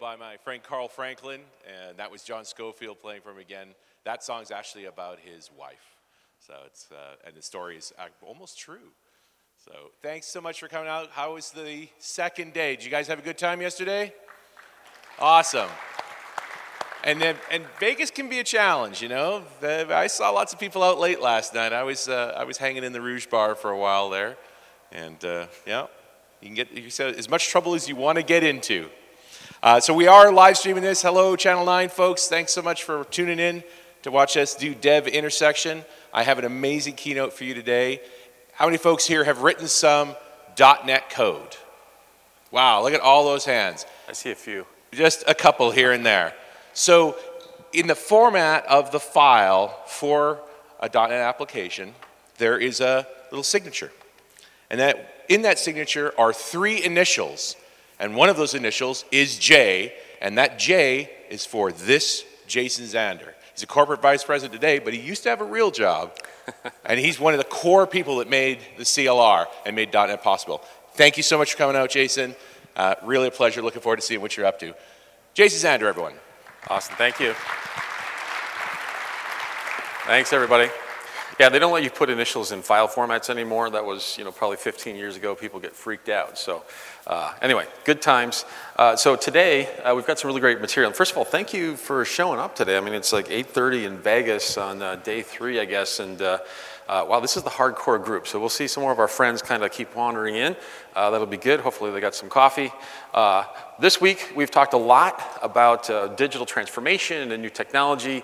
by my friend Carl Franklin, and that was John Scofield playing for him again. That song's actually about his wife. So it's, and the story is almost true. So thanks so much for coming out. How was the second day? Did you guys have a good time yesterday? Awesome. And Vegas can be a challenge, you know. I saw lots of people out late last night. I was hanging in the Rouge Bar for a while there, and yeah, you can get as much trouble as you want to get into. So we are live streaming this. Hello, Channel 9 folks. Thanks so much for tuning in to watch us do Dev Intersection. I have an amazing keynote for you today. How many folks here have written some .NET code? Wow, look at all those hands. I see a few. Just a couple here and there. So in the format of the file for a .NET application, there is a little signature. And in that signature are 3 initials. And one of those initials is J, and that J is for this Jason Zander. He's a corporate vice president today, but he used to have a real job. And he's one of the core people that made the CLR and made .NET possible. Thank you so much for coming out, Jason. Really a pleasure. Looking forward to seeing what you're up to. Jason Zander, everyone. Awesome, thank you. Thanks, everybody. Yeah, they don't let you put initials in file formats anymore. That was, probably 15 years ago. People get freaked out. So anyway, good times. So today, we've got some really great material. First of all, thank you for showing up today. I mean, it's like 8:30 in Vegas on day 3, I guess. And wow, this is the hardcore group. So we'll see some more of our friends kind of keep wandering in. That'll be good. Hopefully they got some coffee. This week, we've talked a lot about digital transformation and new technology.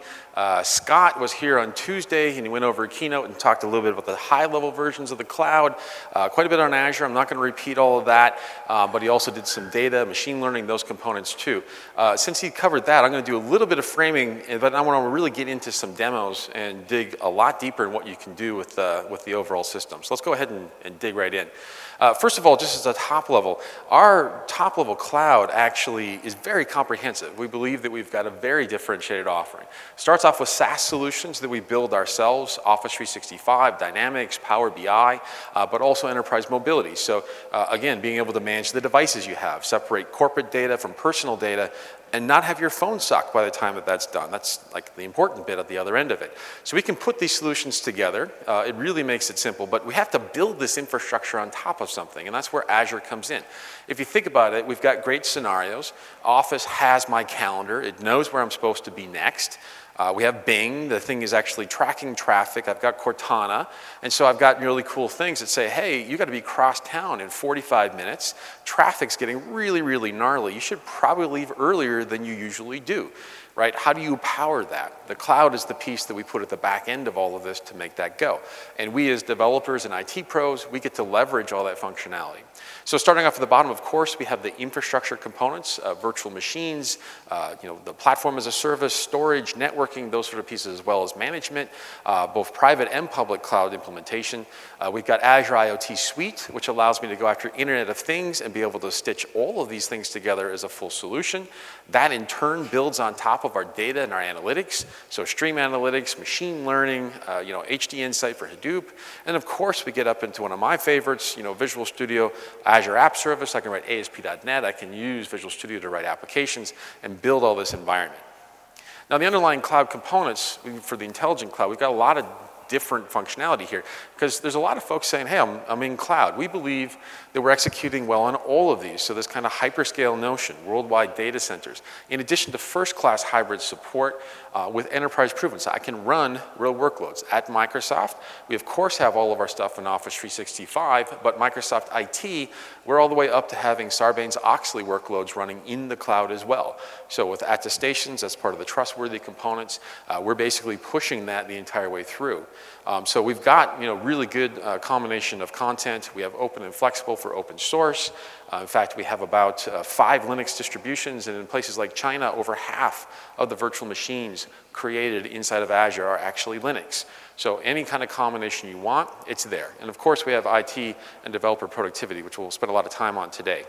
Scott was here on Tuesday, and he went over a keynote and talked a little bit about the high-level versions of the cloud, quite a bit on Azure. I'm not going to repeat all of that, but he also did some data, machine learning, those components too. Since he covered that, I'm going to do a little bit of framing, but I want to really get into some demos and dig a lot deeper in what you can do with the overall system. So let's go ahead and dig right in. First of all, just as a top level, our top level cloud actually is very comprehensive. We believe that we've got a very differentiated offering. Starts off with SaaS solutions that we build ourselves, Office 365, Dynamics, Power BI, but also enterprise mobility. So again, being able to manage the devices you have, separate corporate data from personal data, and not have your phone suck by the time that's done. That's like the important bit at the other end of it. So we can put these solutions together. It really makes it simple, but we have to build this infrastructure on top of something, and that's where Azure comes in. If you think about it, we've got great scenarios. Office has my calendar. It knows where I'm supposed to be next. We have Bing. The thing is actually tracking traffic. I've got Cortana. And so I've got really cool things that say, hey, you got to be cross town in 45 minutes. Traffic's getting really, really gnarly. You should probably leave earlier than you usually do, right? How do you power that? The cloud is the piece that we put at the back end of all of this to make that go. And we as developers and IT pros, we get to leverage all that functionality. So starting off at the bottom, of course, we have the infrastructure components, virtual machines, the platform as a service, storage, networking, those sort of pieces, as well as management, both private and public cloud implementation. We've got Azure IoT Suite, which allows me to go after Internet of Things and be able to stitch all of these things together as a full solution. That in turn builds on top of our data and our analytics. So stream analytics, machine learning, HD Insight for Hadoop. And of course, we get up into one of my favorites, Visual Studio, Azure App Service. I can write ASP.NET. I can use Visual Studio to write applications and build all this environment. Now, the underlying cloud components for the intelligent cloud, we've got a lot of different functionality here because there's a lot of folks saying, hey, I'm in cloud. We believe that we're executing well on all of these. So this kind of hyperscale notion, worldwide data centers, in addition to first-class hybrid support with enterprise proven. So I can run real workloads at Microsoft. We, of course, have all of our stuff in Office 365, but Microsoft IT, we're all the way up to having Sarbanes-Oxley workloads running in the cloud as well. So with attestations, that's part of the trustworthy components. We're basically pushing that the entire way through. So we've got really good combination of content. We have open and flexible for open source. In fact, we have about 5 Linux distributions, and in places like China, over half of the virtual machines created inside of Azure are actually Linux. So any kind of combination you want, it's there. And of course, we have IT and developer productivity, which we'll spend a lot of time on today.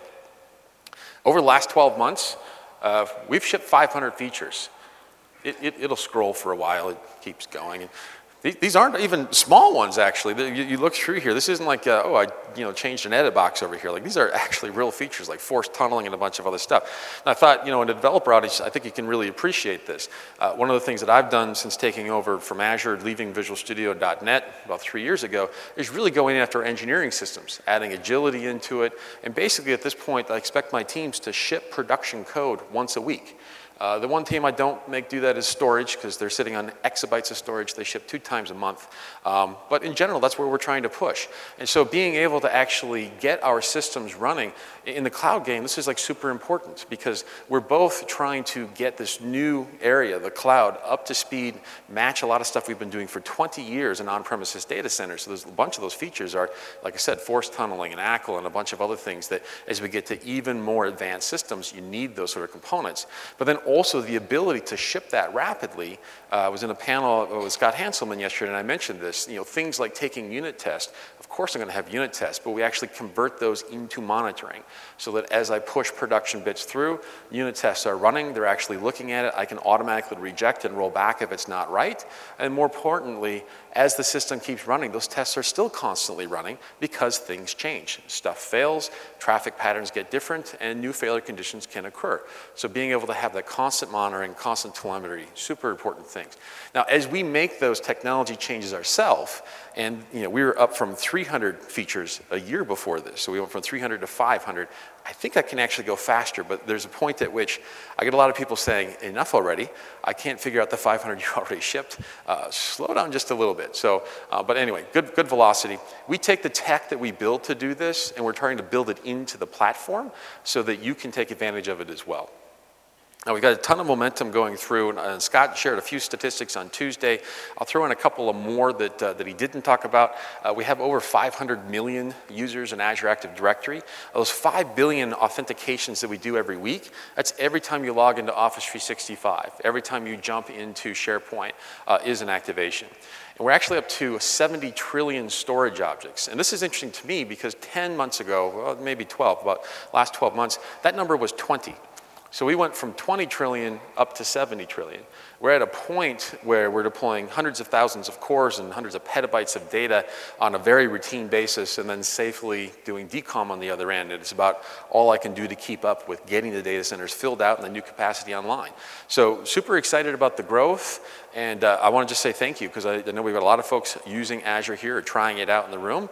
Over the last 12 months, we've shipped 500 features. It'll scroll for a while. It keeps going. These aren't even small ones, actually. You look through here. This isn't like, I changed an edit box over here. Like, these are actually real features, like forced tunneling and a bunch of other stuff. And I thought, in a developer audience, I think you can really appreciate this. One of the things that I've done since taking over from Azure, leaving VisualStudio.net about 3 years ago, is really going after engineering systems, adding agility into it. And basically, at this point, I expect my teams to ship production code once a week. The one team I don't make do that is storage, because they're sitting on exabytes of storage. They ship 2 times a month. But in general, that's where we're trying to push. And so being able to actually get our systems running in the cloud game, this is like super important, because we're both trying to get this new area, the cloud, up to speed, match a lot of stuff we've been doing for 20 years in on-premises data centers. So there's a bunch of those features are, like I said, forced tunneling and ACL and a bunch of other things that as we get to even more advanced systems, you need those sort of components. But then also the ability to ship that rapidly. I was in a panel with Scott Hanselman yesterday, and I mentioned this. Things like taking unit tests. Of course I'm going to have unit tests, but we actually convert those into monitoring, so that as I push production bits through, unit tests are running, they're actually looking at it, I can automatically reject and roll back if it's not right. And more importantly, as the system keeps running, those tests are still constantly running, because things change. Stuff fails, traffic patterns get different, and new failure conditions can occur. So being able to have that constant monitoring, constant telemetry, super important things. Now, as we make those technology changes ourselves, and we were up from 300 features a year before this, so we went from 300 to 500. I think I can actually go faster, but there's a point at which I get a lot of people saying, enough already, I can't figure out the 500 you already shipped. Slow down just a little bit. So, but anyway, good velocity. We take the tech that we build to do this, and we're trying to build it into the platform so that you can take advantage of it as well. Now, we've got a ton of momentum going through, and Scott shared a few statistics on Tuesday. I'll throw in a couple of more that he didn't talk about. We have over 500 million users in Azure Active Directory. Those 5 billion authentications that we do every week, that's every time you log into Office 365, every time you jump into SharePoint is an activation. And we're actually up to 70 trillion storage objects. And this is interesting to me because 10 months ago, well, maybe 12, about last 12 months, that number was 20. So we went from 20 trillion up to 70 trillion. We're at a point where we're deploying hundreds of thousands of cores and hundreds of petabytes of data on a very routine basis, and then safely doing decom on the other end. And it's about all I can do to keep up with getting the data centers filled out and the new capacity online. So super excited about the growth. And I want to just say thank you, because I know we've got a lot of folks using Azure here or trying it out in the room.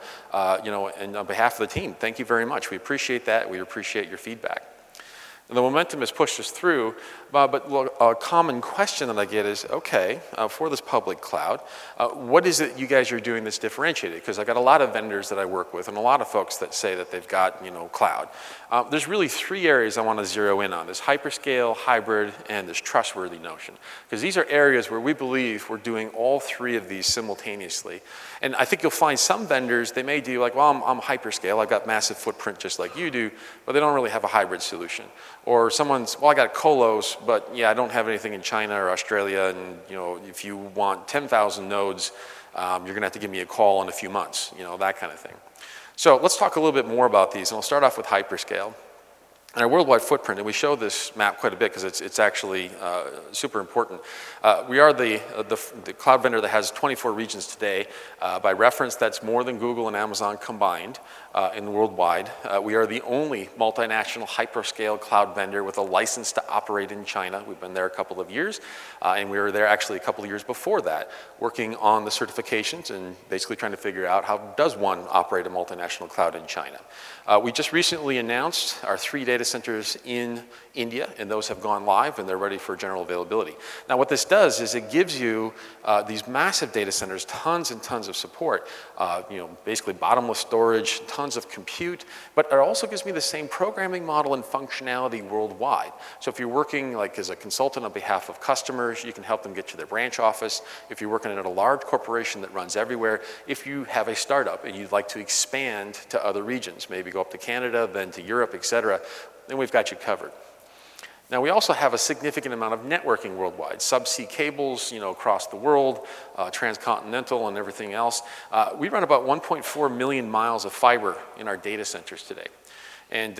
And on behalf of the team, thank you very much. We appreciate that. We appreciate your feedback. And the momentum has pushed us through, but a common question that I get is, okay, for this public cloud, what is it you guys are doing that's differentiated? Because I've got a lot of vendors that I work with and a lot of folks that say that they've got, cloud. There's really 3 areas I want to zero in on: this hyperscale, hybrid, and this trustworthy notion. Because these are areas where we believe we're doing all 3 of these simultaneously. And I think you'll find some vendors, they may do like, well, I'm hyperscale, I've got massive footprint just like you do, but they don't really have a hybrid solution. Or someone's, well, I got colos, but yeah, I don't have anything in China or Australia, and if you want 10,000 nodes, you're gonna have to give me a call in a few months, that kind of thing. So let's talk a little bit more about these, and I'll start off with hyperscale. And our worldwide footprint, and we show this map quite a bit because it's actually super important. We are the cloud vendor that has 24 regions today. By reference, that's more than Google and Amazon combined in worldwide. We are the only multinational hyperscale cloud vendor with a license to operate in China. We've been there a couple of years, and we were there actually a couple of years before that, working on the certifications and basically trying to figure out how does one operate a multinational cloud in China. We just recently announced our 3 data centers in India, and those have gone live and they're ready for general availability. Now what this does is it gives you these massive data centers, tons and tons of support, basically bottomless storage, tons of compute, but it also gives me the same programming model and functionality worldwide. So if you're working like as a consultant on behalf of customers, you can help them get to their branch office. If you're working at a large corporation that runs everywhere, if you have a startup and you'd like to expand to other regions, maybe go up to Canada, then to Europe, etc., then we've got you covered. Now we also have a significant amount of networking worldwide, subsea cables, across the world, transcontinental and everything else. We run about 1.4 million miles of fiber in our data centers today. And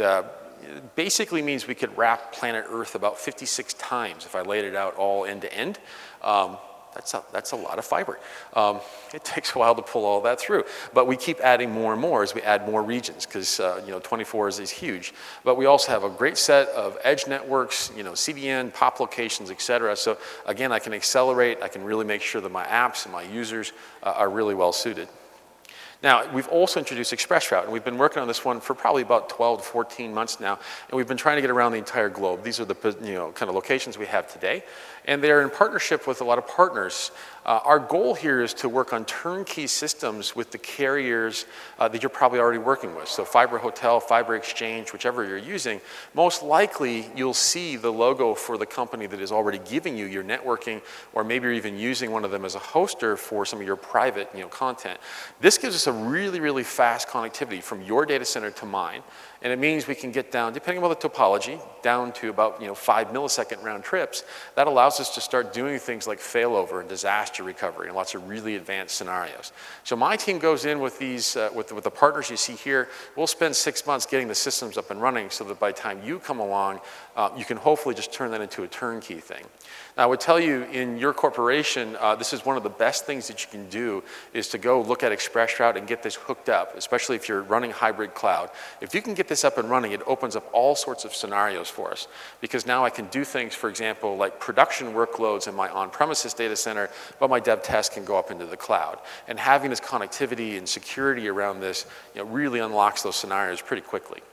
it basically means we could wrap planet Earth about 56 times if I laid it out all end to end. that's a lot of fiber. It takes a while to pull all that through, but we keep adding more and more as we add more regions, because 24 is huge. But we also have a great set of edge networks, CDN, POP locations, et cetera. So again, I can accelerate, I can really make sure that my apps and my users are really well suited. Now, we've also introduced ExpressRoute, and we've been working on this one for probably about 12 to 14 months now, and we've been trying to get around the entire globe. These are the kind of locations we have today, and they're in partnership with a lot of partners. Our goal here is to work on turnkey systems with the carriers that you're probably already working with. So Fiber Hotel, Fiber Exchange, whichever you're using, most likely you'll see the logo for the company that is already giving you your networking, or maybe you're even using one of them as a hoster for some of your private content. This gives us a really, really fast connectivity from your data center to mine. And it means we can get down, depending on the topology, down to about 5 millisecond round trips. That allows us to start doing things like failover and disaster recovery and lots of really advanced scenarios. So my team goes in with these, with the partners you see here. We'll spend 6 months getting the systems up and running so that by the time you come along, you can hopefully just turn that into a turnkey thing. Now, I would tell you, in your corporation, this is one of the best things that you can do, is to go look at ExpressRoute and get this hooked up, especially if you're running hybrid cloud. If you can get this up and running, it opens up all sorts of scenarios for us, because now I can do things, for example, like production workloads in my on-premises data center, but my dev test can go up into the cloud. And having this connectivity and security around this really unlocks those scenarios pretty quickly.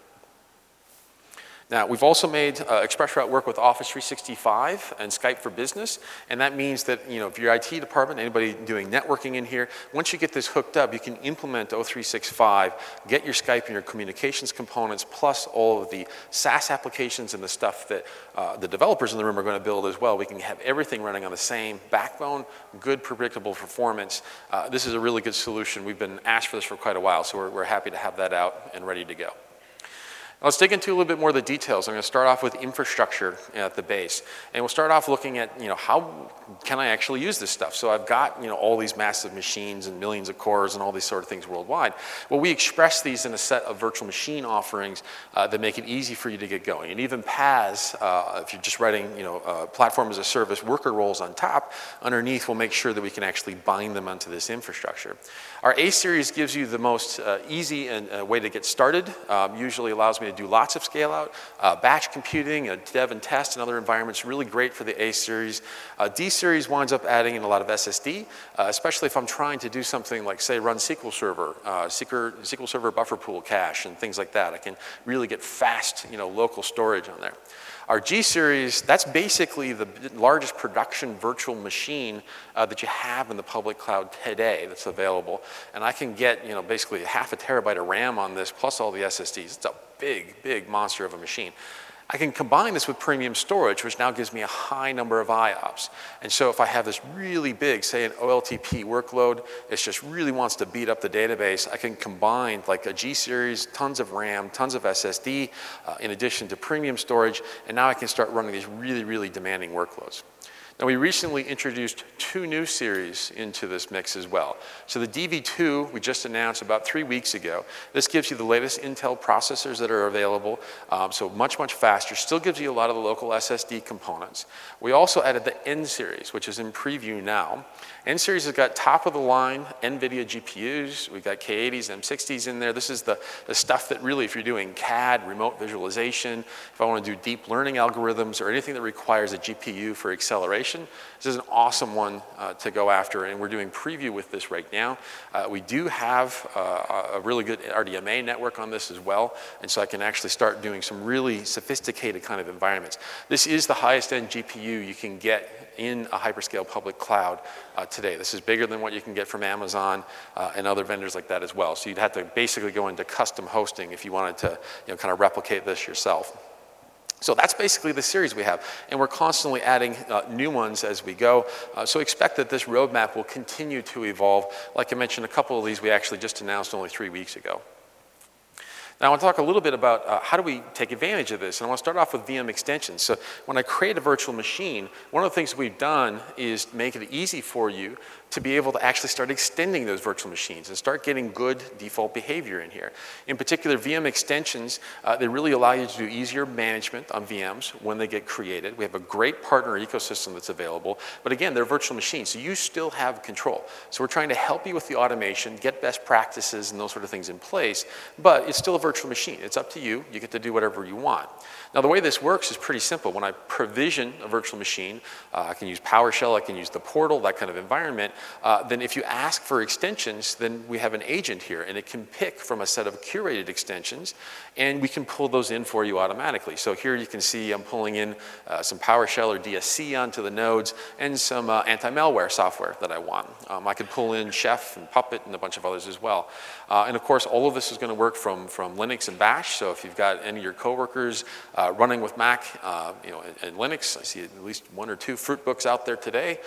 Now, we've also made ExpressRoute work with Office 365 and Skype for Business, and that means that if your IT department, anybody doing networking in here, once you get this hooked up, you can implement O365, get your Skype and your communications components, plus all of the SaaS applications and the stuff that the developers in the room are going to build as well. We can have everything running on the same backbone, good predictable performance. This is a really good solution. We've been asked for this for quite a while, so we're happy to have that out and ready to go. Now, let's dig into a little bit more of the details. I'm going to start off with infrastructure at the base. And we'll start off looking at, how can I actually use this stuff? So I've got, all these massive machines and millions of cores and all these sort of things worldwide. Well, we express these in a set of virtual machine offerings that make it easy for you to get going. And even PaaS, if you're just writing, platform as a service, worker roles on top, underneath we'll make sure that we can actually bind them onto this infrastructure. Our A-Series gives you the most easy and way to get started. Usually allows me to do lots of scale out, batch computing, dev and test and other environments, really great for the A-Series. D-Series winds up adding in a lot of SSD, especially if I'm trying to do something like, say, run SQL Server, SQL Server buffer pool cache and things like that. I can really get fast, local storage on there. Our G-Series, that's basically the largest production virtual machine that you have in the public cloud today that's available. And I can get, basically 0.5 terabyte of RAM on this, plus all the SSDs. It's a big, big monster of a machine. I can combine this with premium storage, which now gives me a high number of IOPS. And so if I have this really big, say an OLTP workload, it just really wants to beat up the database, I can combine like a G-Series, tons of RAM, tons of SSD, in addition to premium storage, and now I can start running these really, really demanding workloads. Now, we recently introduced 2 new series into this mix as well. So the DV2 we just announced about 3 weeks ago. This gives you the latest Intel processors that are available, so much, much faster. Still gives you a lot of the local SSD components. We also added the N series, which is in preview now. N series has got top-of-the-line NVIDIA GPUs. We've got K80s, M60s in there. This is the stuff that really, if you're doing CAD, remote visualization, if I want to do deep learning algorithms or anything that requires a GPU for acceleration, this is an awesome one to go after, and we're doing preview with this right now. We do have a really good RDMA network on this as well, and so I can actually start doing some really sophisticated kind of environments. This is the highest end GPU you can get in a hyperscale public cloud today. This is bigger than what you can get from Amazon and other vendors like that as well. So you'd have to basically go into custom hosting if you wanted to kind of replicate this yourself. So that's basically the series we have, and we're constantly adding new ones as we go. So expect that this roadmap will continue to evolve. Like I mentioned, a couple of these we actually just announced only 3 weeks ago. Now, I want to talk a little bit about how do we take advantage of this. And I want to start off with VM extensions. So when I create a virtual machine, one of the things we've done is make it easy for you to be able to actually start extending those virtual machines and start getting good default behavior in here. In particular, VM extensions, they really allow you to do easier management on VMs when they get created. We have a great partner ecosystem that's available, but again, they're virtual machines, so you still have control. So we're trying to help you with the automation, get best practices and those sort of things in place, but it's still a virtual machine. It's up to you. You get to do whatever you want. Now, the way this works is pretty simple. When I provision a virtual machine, I can use PowerShell, I can use the portal, that kind of environment. Then if you ask for extensions, then we have an agent here, and it can pick from a set of curated extensions, and we can pull those in for you automatically. So here you can see I'm pulling in some PowerShell or DSC onto the nodes, and some anti-malware software that I want. I could pull in Chef and Puppet and a bunch of others as well. And of course, all of this is going to work from Linux and Bash. So if you've got any of your coworkers running with Mac, and Linux, I see at least 1 or 2 Fruitbooks out there today.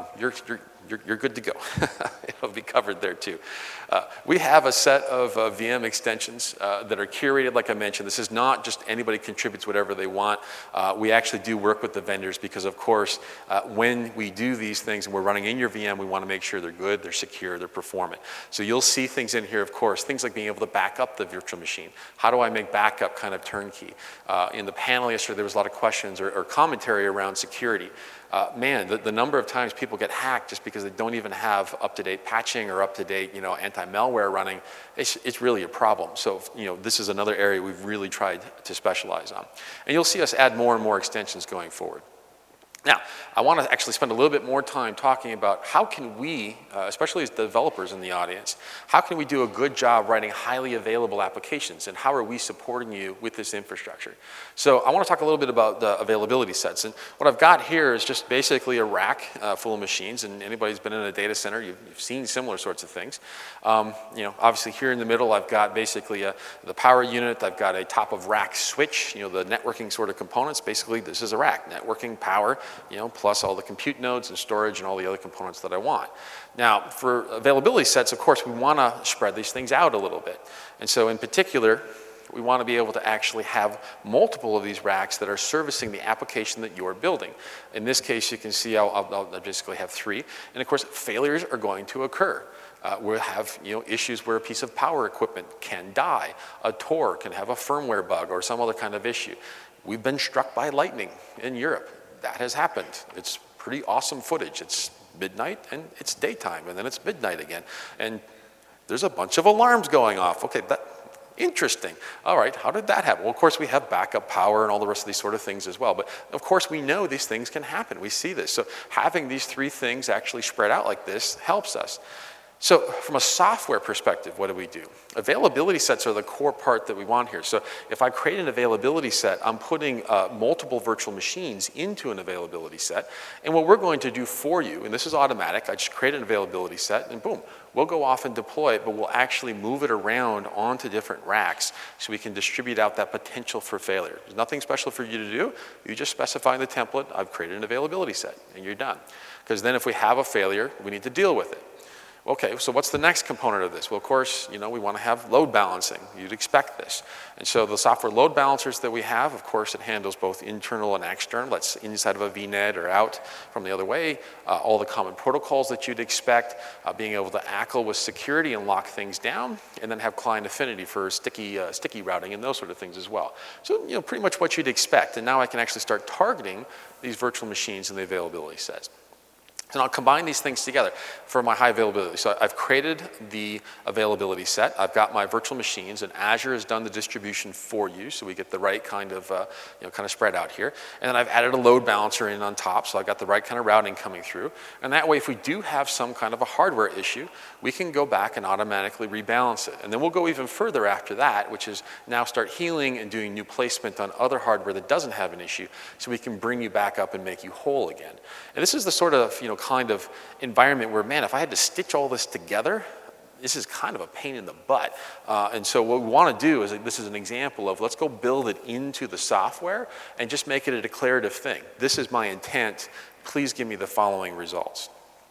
You're good to go. It'll be covered there too. We have a set of VM extensions that are curated, like I mentioned. This is not just anybody contributes whatever they want. We actually do work with the vendors because, of course, when we do these things and we're running in your VM, we want to make sure they're good, they're secure, they're performant. So you'll see things in here, of course, things like being able to back up the virtual machine. How do I make backup kind of turnkey? In the panel yesterday, there was a lot of questions or commentary around security. Man, the number of times people get hacked just because they don't even have up-to-date patching or up-to-date, anti-malware running, it's really a problem. So, this is another area we've really tried to specialize on. And you'll see us add more and more extensions going forward. Now, I want to actually spend a little bit more time talking about how can we, especially as developers in the audience, how can we do a good job writing highly available applications, and how are we supporting you with this infrastructure? So I want to talk a little bit about the availability sets. And what I've got here is just basically a rack full of machines, and anybody who's been in a data center, you've seen similar sorts of things. Obviously here in the middle, I've got basically the power unit. I've got a top of rack switch, the networking sort of components. Basically, this is a rack, networking, power, plus all the compute nodes and storage and all the other components that I want. Now, for availability sets, of course, we want to spread these things out a little bit. And so in particular, we want to be able to actually have multiple of these racks that are servicing the application that you're building. In this case, you can see I'll basically have 3. And of course, failures are going to occur. We'll have issues where a piece of power equipment can die. A Tor can have a firmware bug or some other kind of issue. We've been struck by lightning in Europe. That has happened. It's pretty awesome footage. It's midnight and it's daytime, and then it's midnight again. And there's a bunch of alarms going off. Okay, interesting. All right, how did that happen? Well, of course, we have backup power and all the rest of these sort of things as well. But of course, we know these things can happen. We see this. So having these 3 things actually spread out like this helps us. So from a software perspective, what do? Availability sets are the core part that we want here. So if I create an availability set, I'm putting multiple virtual machines into an availability set. And what we're going to do for you, and this is automatic, I just create an availability set and boom, we'll go off and deploy it, but we'll actually move it around onto different racks so we can distribute out that potential for failure. There's nothing special for you to do. You just specify in the template, I've created an availability set, and you're done. Because then if we have a failure, we need to deal with it. Okay, so what's the next component of this? Well, of course, we want to have load balancing. You'd expect this. And so the software load balancers that we have, of course, it handles both internal and external. That's inside of a VNet or out from the other way. All the common protocols that you'd expect, being able to ACL with security and lock things down, and then have client affinity for sticky routing and those sort of things as well. So, pretty much what you'd expect. And now I can actually start targeting these virtual machines in the availability sets. And I'll combine these things together for my high availability. So I've created the availability set. I've got my virtual machines, and Azure has done the distribution for you, so we get the right kind of spread out here. And then I've added a load balancer in on top, so I've got the right kind of routing coming through. And that way, if we do have some kind of a hardware issue, we can go back and automatically rebalance it. And then we'll go even further after that, which is now start healing and doing new placement on other hardware that doesn't have an issue, so we can bring you back up and make you whole again. And this is the sort of, kind of environment where, man, if I had to stitch all this together, this is kind of a pain in the butt. And so what we want to do is, this is an example of, let's go build it into the software and just make it a declarative thing. This is my intent. Please give me the following results.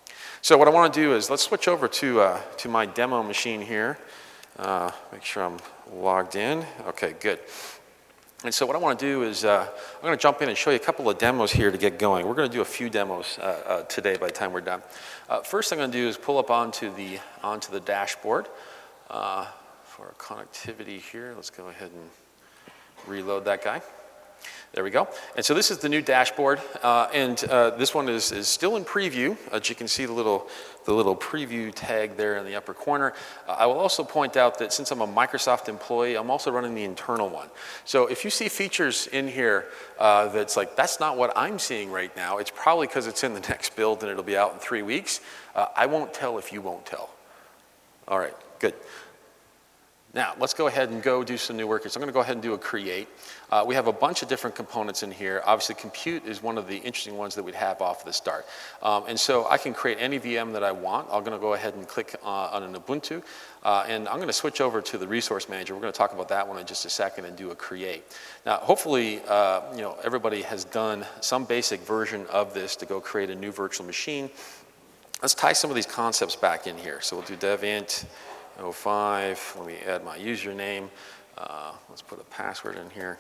So what I want to do is, let's switch over to my demo machine here. Make sure I'm logged in. Okay, good. And so what I want to do is I'm going to jump in and show you a couple of demos here to get going. We're going to do a few demos today by the time we're done. First thing I'm going to do is pull up onto the dashboard for connectivity here. Let's go ahead and reload that guy. There we go. And so this is the new dashboard, and this one is still in preview. As you can see the little preview tag there in the upper corner. I will also point out that since I'm a Microsoft employee, I'm also running the internal one. So if you see features in here that's like, that's not what I'm seeing right now, it's probably because it's in the next build and it'll be out in 3 weeks. I won't tell if you won't tell. All right, good. Now, let's go ahead and go do some new work here. So I'm going to go ahead and do a create. We have a bunch of different components in here. Obviously, compute is one of the interesting ones that we'd have off the start. And so I can create any VM that I want. I'm going to go ahead and click on an Ubuntu. And I'm going to switch over to the resource manager. We're going to talk about that one in just a second and do a create. Now, hopefully, everybody has done some basic version of this to go create a new virtual machine. Let's tie some of these concepts back in here. So we'll do devint 05, let me add my username. Let's put a password in here.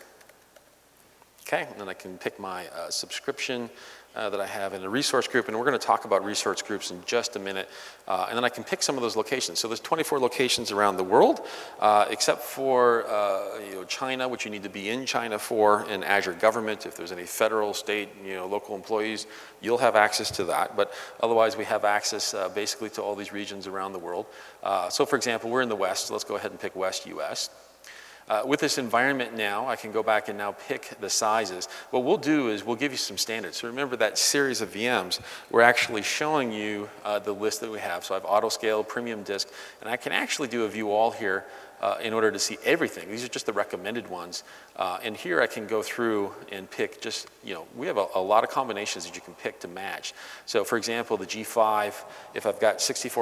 Okay, and then I can pick my subscription that I have in the resource group, and we're going to talk about resource groups in just a minute. And then I can pick some of those locations. So there's 24 locations around the world, except for China, which you need to be in China for, and Azure Government. If there's any federal, state, local employees, you'll have access to that. But otherwise, we have access basically to all these regions around the world. So for example, we're in the West, so let's go ahead and pick West US. With this environment now, I can go back and now pick the sizes. What we'll do is we'll give you some standards. So remember that series of VMs, we're actually showing you the list that we have. So I have auto-scale, premium disk, and I can actually do a view all here in order to see everything. These are just the recommended ones. And here I can go through and pick just, we have a lot of combinations that you can pick to match. So for example, the G5, if I've got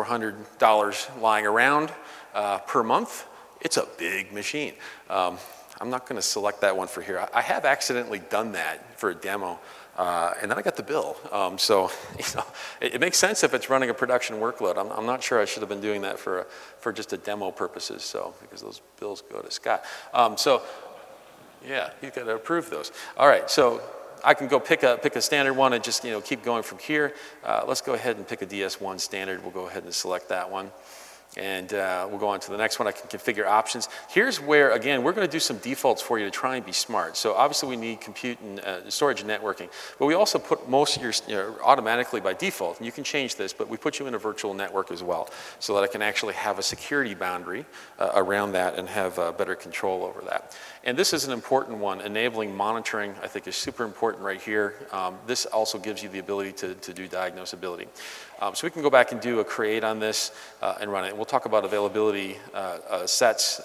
$6,400 lying around per month, it's a big machine. I'm not going to select that one for here. I have accidentally done that for a demo, and then I got the bill. So it makes sense if it's running a production workload. I'm not sure I should have been doing that for just a demo purposes. So because those bills go to Scott. So yeah, you got to approve those. All right, so I can go pick a standard one and just keep going from here. Let's go ahead and pick a DS1 standard. We'll go ahead and select that one. And we'll go on to the next one. I can configure options. Here's where, again, we're going to do some defaults for you to try and be smart. So obviously we need compute and storage and networking. But we also put most of your automatically by default. And you can change this, but we put you in a virtual network as well so that I can actually have a security boundary around that and have better control over that. And this is an important one. Enabling monitoring, I think, is super important right here. This also gives you the ability to do diagnosability. So we can go back and do a create on this and run it. And we'll talk about availability sets.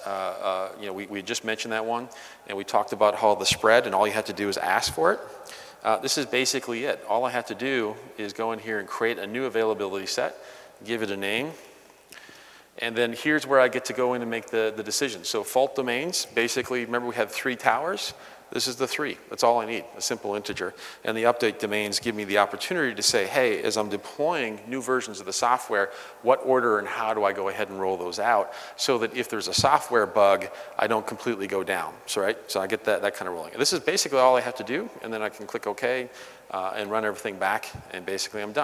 We just mentioned that one, and we talked about how the spread, and all you have to do is ask for it. This is basically it. All I have to do is go in here and create a new availability set, give it a name, and then here's where I get to go in and make the decision. So fault domains, basically, remember we had 3 towers? This is the 3. That's all I need, a simple integer. And the update domains give me the opportunity to say, hey, as I'm deploying new versions of the software, what order and how do I go ahead and roll those out so that if there's a software bug, I don't completely go down. So I get that kind of rolling. And this is basically all I have to do, and then I can click OK and run everything back, and basically I'm done.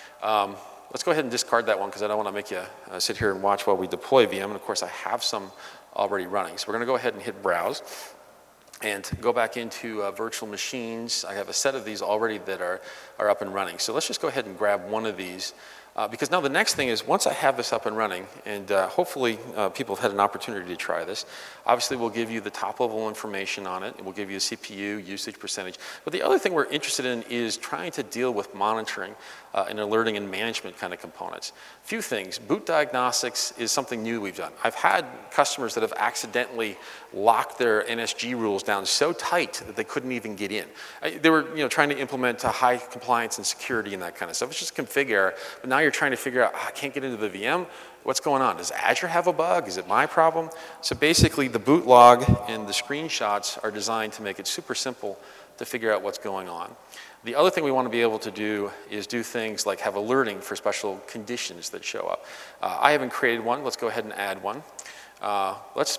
Let's go ahead and discard that one because I don't want to make you sit here and watch while we deploy VM. And of course, I have some already running. So we're going to go ahead and hit Browse and go back into virtual machines. I have a set of these already that are up and running. So let's just go ahead and grab one of these. Because now the next thing is, once I have this up and running, and hopefully people have had an opportunity to try this, obviously we'll give you the top level information on it, and we'll give you a CPU usage percentage. But the other thing we're interested in is trying to deal with monitoring and alerting and management kind of components. Few things. Boot diagnostics is something new we've done. I've had customers that have accidentally locked their NSG rules down so tight that they couldn't even get in. They were trying to implement a high compliance and security and that kind of stuff. It's just a config error, but now you're trying to figure out, I can't get into the VM. What's going on? Does Azure have a bug? Is it my problem? So basically the boot log and the screenshots are designed to make it super simple to figure out what's going on. The other thing we want to be able to do is do things like have alerting for special conditions that show up. I haven't created one. Let's go ahead and add one. Let's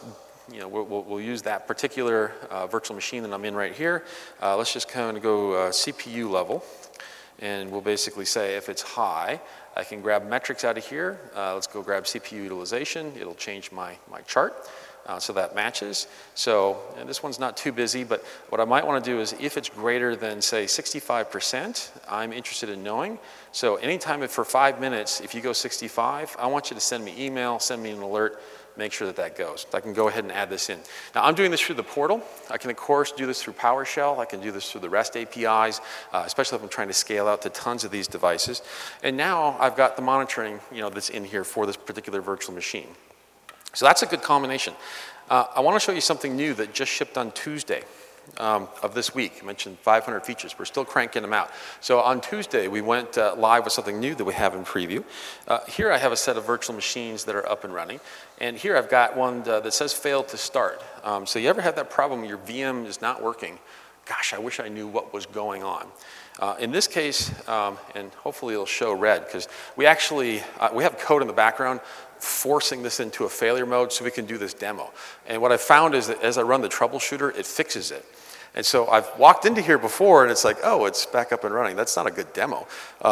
we'll use that particular virtual machine that I'm in right here. Let's just kind of go CPU level, and we'll basically say if it's high, I can grab metrics out of here. Let's go grab CPU utilization. It'll change my chart. So that matches. So, and this one's not too busy, but what I might want to do is if it's greater than, say, 65%, I'm interested in knowing. So anytime for 5 minutes, if you go 65, I want you to send me email, send me an alert, make sure that that goes. I can go ahead and add this in. Now, I'm doing this through the portal. I can, of course, do this through PowerShell. I can do this through the REST APIs, especially if I'm trying to scale out to tons of these devices. And now I've got the monitoring, that's in here for this particular virtual machine. So that's a good combination. I want to show you something new that just shipped on Tuesday of this week. I mentioned 500 features. We're still cranking them out. So on Tuesday, we went live with something new that we have in preview. Here I have a set of virtual machines that are up and running. And here I've got one that says failed to start. So you ever have that problem, your VM is not working? Gosh, I wish I knew what was going on. In this case, and hopefully it'll show red, because we actually, we have code in the background forcing this into a failure mode so we can do this demo. And what I found is that as I run the troubleshooter, it fixes it. And so I've walked into here before and it's like, oh, it's back up and running. That's not a good demo.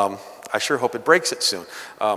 I sure hope it breaks it soon.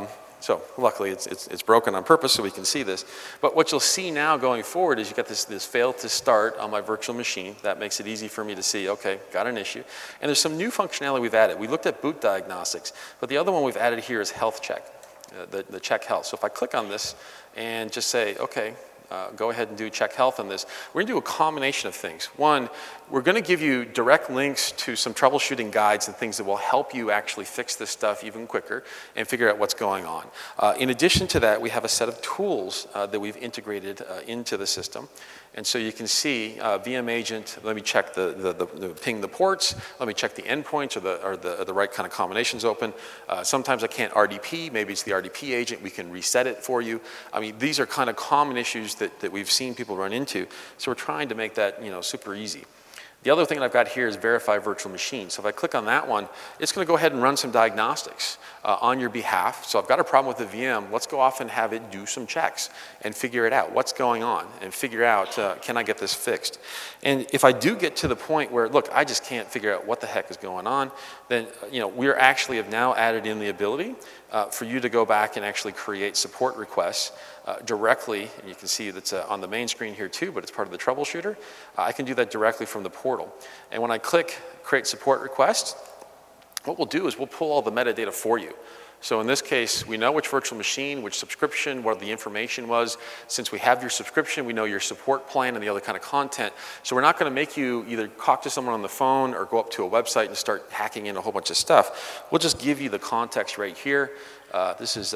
So luckily it's broken on purpose so we can see this. But what you'll see now going forward is you got this failed to start on my virtual machine. That makes it easy for me to see, okay, got an issue. And there's some new functionality we've added. We looked at boot diagnostics, but the other one we've added here is health check. The check health. So if I click on this and just say, okay, go ahead and do check health on this, we're going to do a combination of things. One, we're going to give you direct links to some troubleshooting guides and things that will help you actually fix this stuff even quicker and figure out what's going on. In addition to that, we have a set of tools that we've integrated into the system. And so you can see VM agent, let me check ping the ports, let me check the endpoints are the right kind of combinations open. Sometimes I can't RDP, maybe it's the RDP agent, we can reset it for you. I mean, these are kind of common issues that we've seen people run into. So we're trying to make that, super easy. The other thing that I've got here is verify virtual machine. So if I click on that one, it's going to go ahead and run some diagnostics on your behalf. So I've got a problem with the VM. Let's go off and have it do some checks and figure it out. What's going on? And figure out, can I get this fixed? And if I do get to the point where, look, I just can't figure out what the heck is going on, then we actually have now added in the ability for you to go back and actually create support requests directly, and you can see that's on the main screen here too, but it's part of the troubleshooter. I can do that directly from the portal. And when I click Create Support Request, what we'll do is we'll pull all the metadata for you. So in this case, we know which virtual machine, which subscription, what the information was. Since we have your subscription, we know your support plan and the other kind of content. So we're not going to make you either talk to someone on the phone or go up to a website and start hacking in a whole bunch of stuff. We'll just give you the context right here. This is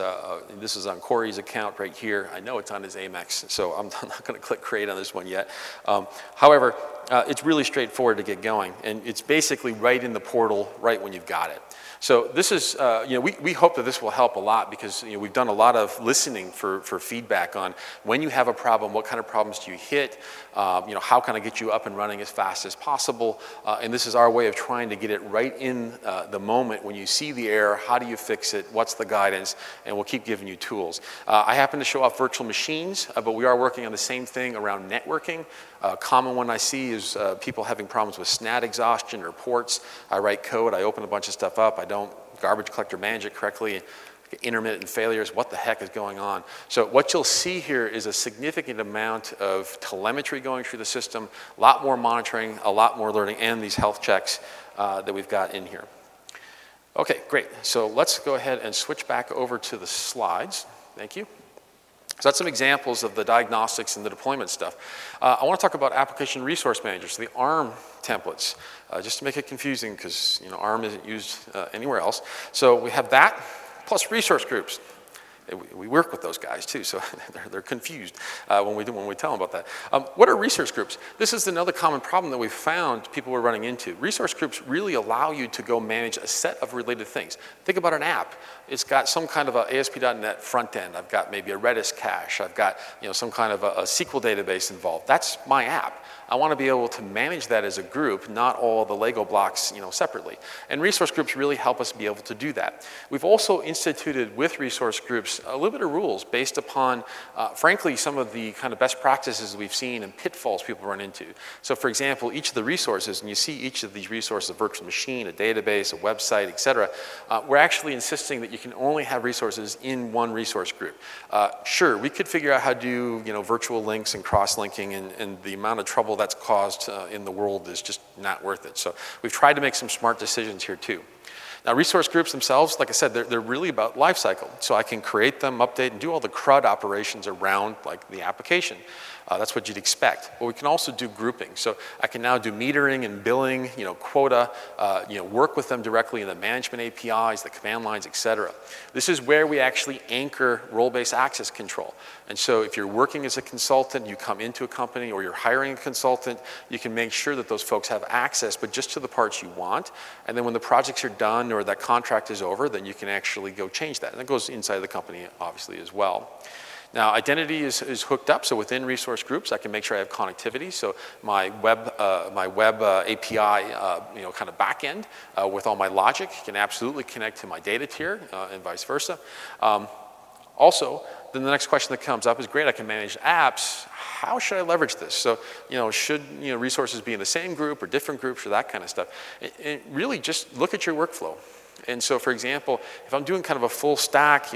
on Corey's account right here. I know it's on his Amex, so I'm not going to click create on this one yet. However, it's really straightforward to get going, and it's basically right in the portal right when you've got it. So this is, we hope that this will help a lot because we've done a lot of listening for feedback on when you have a problem, what kind of problems do you hit, how can I get you up and running as fast as possible, and this is our way of trying to get it right in the moment when you see the error, how do you fix it, what's the guidance, and we'll keep giving you tools. I happen to show off virtual machines, but we are working on the same thing around networking. A common one I see is people having problems with SNAT exhaustion or ports. I write code, I open a bunch of stuff up, I don't garbage collector manage it correctly, intermittent failures, what the heck is going on? So what you'll see here is a significant amount of telemetry going through the system, a lot more monitoring, a lot more learning, and these health checks that we've got in here. Okay, great. So let's go ahead and switch back over to the slides. Thank you. So that's some examples of the diagnostics and the deployment stuff. I want to talk about application resource managers, the ARM templates, just to make it confusing because ARM isn't used anywhere else. So we have that plus resource groups. We work with those guys too, so they're confused when we tell them about that. What are resource groups? This is another common problem that we've found people were running into. Resource groups really allow you to go manage a set of related things. Think about an app. It's got some kind of a ASP.NET front end. I've got maybe a Redis cache. I've got some kind of a SQL database involved. That's my app. I want to be able to manage that as a group, not all the Lego blocks, separately. And resource groups really help us be able to do that. We've also instituted with resource groups a little bit of rules based upon, frankly, some of the kind of best practices we've seen and pitfalls people run into. So for example, each of the resources, and you see each of these resources, a virtual machine, a database, a website, et cetera, we're actually insisting that you can only have resources in one resource group. Sure, we could figure out how to do virtual links and cross-linking, and the amount of trouble that's caused in the world is just not worth it. So we've tried to make some smart decisions here too. Now, resource groups themselves, like I said, they're really about life cycle. So I can create them, update, and do all the CRUD operations around like the application. That's what you'd expect. But we can also do grouping. So I can now do metering and billing, quota, work with them directly in the management APIs, the command lines, et cetera. This is where we actually anchor role-based access control. And so if you're working as a consultant, you come into a company, or you're hiring a consultant, you can make sure that those folks have access, but just to the parts you want. And then when the projects are done or that contract is over, then you can actually go change that. And that goes inside the company, obviously, as well. Now, identity is hooked up, so within resource groups, I can make sure I have connectivity. So my web API, kind of backend with all my logic can absolutely connect to my data tier and vice versa. Also, then the next question that comes up is, great, I can manage apps. How should I leverage this? So, should resources be in the same group or different groups or that kind of stuff? And really, just look at your workflow. And so, for example, if I'm doing kind of a full stack,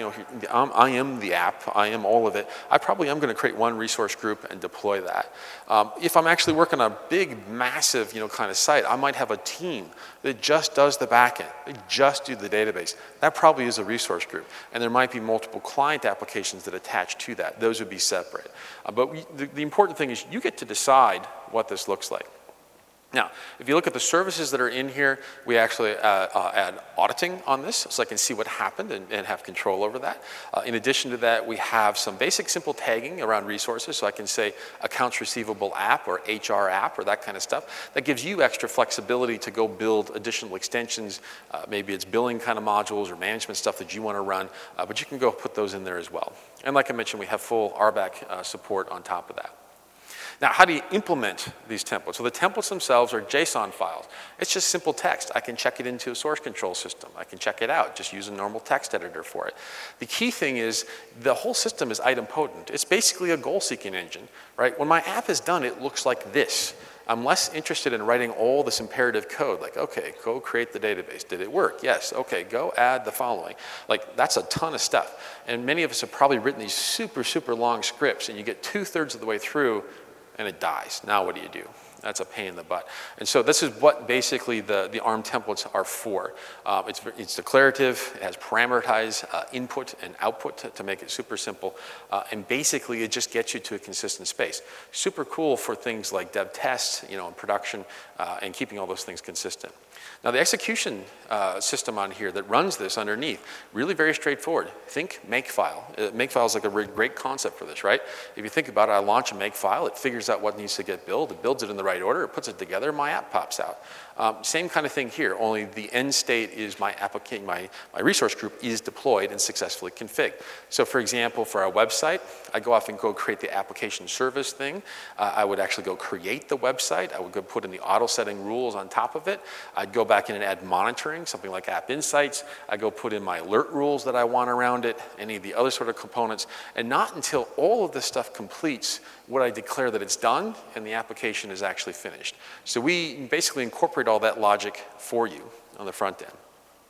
I am the app, I am all of it, I probably am going to create one resource group and deploy that. If I'm actually working on a big, massive, kind of site, I might have a team that just does the backend, they just do the database. That probably is a resource group. And there might be multiple client applications that attach to that. Those would be separate. But the important thing is you get to decide what this looks like. Now, if you look at the services that are in here, we actually add auditing on this, so I can see what happened and have control over that. In addition to that, we have some basic simple tagging around resources, so I can say accounts receivable app or HR app or that kind of stuff. That gives you extra flexibility to go build additional extensions. Maybe it's billing kind of modules or management stuff that you want to run, but you can go put those in there as well. And like I mentioned, we have full RBAC support on top of that. Now, how do you implement these templates? So the templates themselves are JSON files. It's just simple text. I can check it into a source control system. I can check it out, just use a normal text editor for it. The key thing is the whole system is idempotent. It's basically a goal-seeking engine, right? When my app is done, it looks like this. I'm less interested in writing all this imperative code, like, okay, go create the database. Did it work? Yes. Okay, go add the following. Like, that's a ton of stuff. And many of us have probably written these super, super long scripts, and you get 2/3 of the way through, and it dies. Now what do you do? That's a pain in the butt. And so this is what basically the ARM templates are for. It's declarative, it has parameterized input and output to make it super simple. And basically it just gets you to a consistent space. Super cool for things like dev tests, and production, and keeping all those things consistent. Now the execution system on here that runs this underneath, really very straightforward. Think Makefile. Makefile is like a great concept for this, right? If you think about it, I launch a Makefile, it figures out what needs to get built, it builds it in the right order, it puts it together, my app pops out. Same kind of thing here, only the end state is my application, my resource group is deployed and successfully configured. So for example, for our website, I go off and go create the application service thing. I would actually go create the website. I would go put in the auto setting rules on top of it. I'd go back in and add monitoring, something like App Insights. I go put in my alert rules that I want around it, any of the other sort of components. And not until all of this stuff completes would I declare that it's done and the application is actually finished. So we basically incorporate all that logic for you on the front end.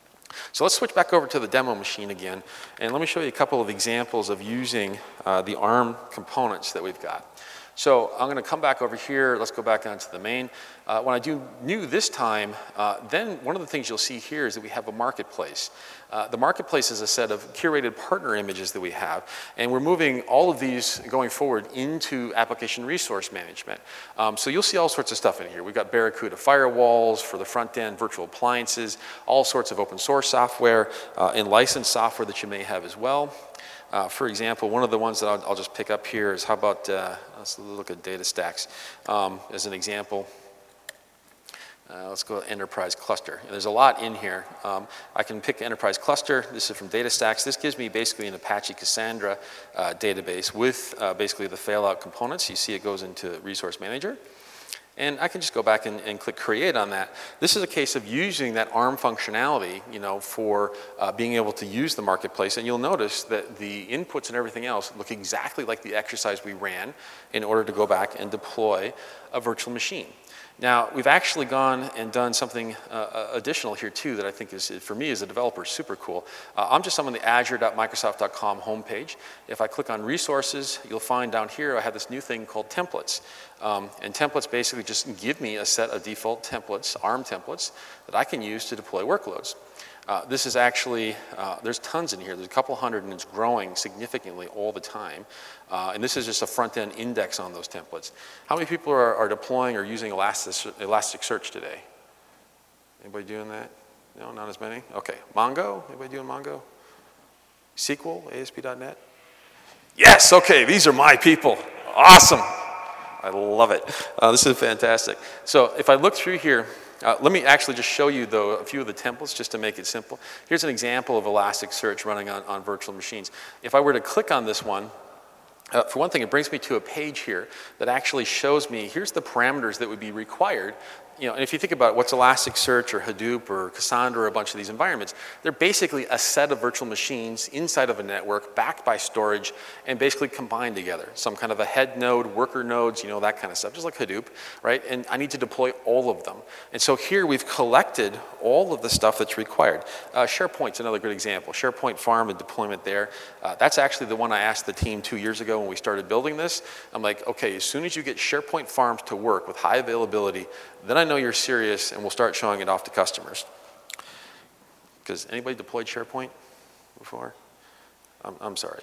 So let's switch back over to the demo machine again, and let me show you a couple of examples of using the ARM components that we've got. So I'm going to come back over here. Let's go back onto the main. When I do new this time, then one of the things you'll see here is that we have a marketplace. The marketplace is a set of curated partner images that we have, and we're moving all of these going forward into application resource management. So you'll see all sorts of stuff in here. We've got Barracuda firewalls for the front end, virtual appliances, all sorts of open source software, and licensed software that you may have as well. For example, one of the ones that I'll just pick up here is, how about, let's look at DataStax as an example. Let's go to Enterprise Cluster. And there's a lot in here. I can pick Enterprise Cluster. This is from DataStax. This gives me basically an Apache Cassandra database with basically the failout components. You see it goes into Resource Manager. And I can just go back and click create on that. This is a case of using that ARM functionality, for being able to use the marketplace. And you'll notice that the inputs and everything else look exactly like the exercise we ran in order to go back and deploy a virtual machine. Now, we've actually gone and done something additional here too that I think is, for me as a developer, super cool. I'm on the azure.microsoft.com homepage. If I click on resources, you'll find down here I have this new thing called templates. And templates basically just give me a set of default templates, ARM templates, that I can use to deploy workloads. This is actually, there's tons in here. There's a couple hundred, and it's growing significantly all the time. And this is just a front-end index on those templates. How many people are deploying or using Elasticsearch today? Anybody doing that? No, not as many? Okay. Mongo? Anybody doing Mongo? SQL, ASP.NET? Yes, okay, these are my people. Awesome. I love it. This is fantastic. So if I look through here, let me actually just show you, though, a few of the templates just to make it simple. Here's an example of Elasticsearch running on virtual machines. If I were to click on this one, for one thing, it brings me to a page here that actually shows me, here's the parameters that would be required. And if you think about what's Elasticsearch or Hadoop or Cassandra or a bunch of these environments, they're basically a set of virtual machines inside of a network backed by storage and basically combined together. Some kind of a head node, worker nodes, that kind of stuff, just like Hadoop, right? And I need to deploy all of them. And so here we've collected all of the stuff that's required. SharePoint's another good example. SharePoint Farm and deployment there. That's actually the one I asked the team 2 years ago when we started building this. I'm like, okay, as soon as you get SharePoint Farms to work with high availability, then I know you're serious, and we'll start showing it off to customers. Because anybody deployed SharePoint before? I'm sorry.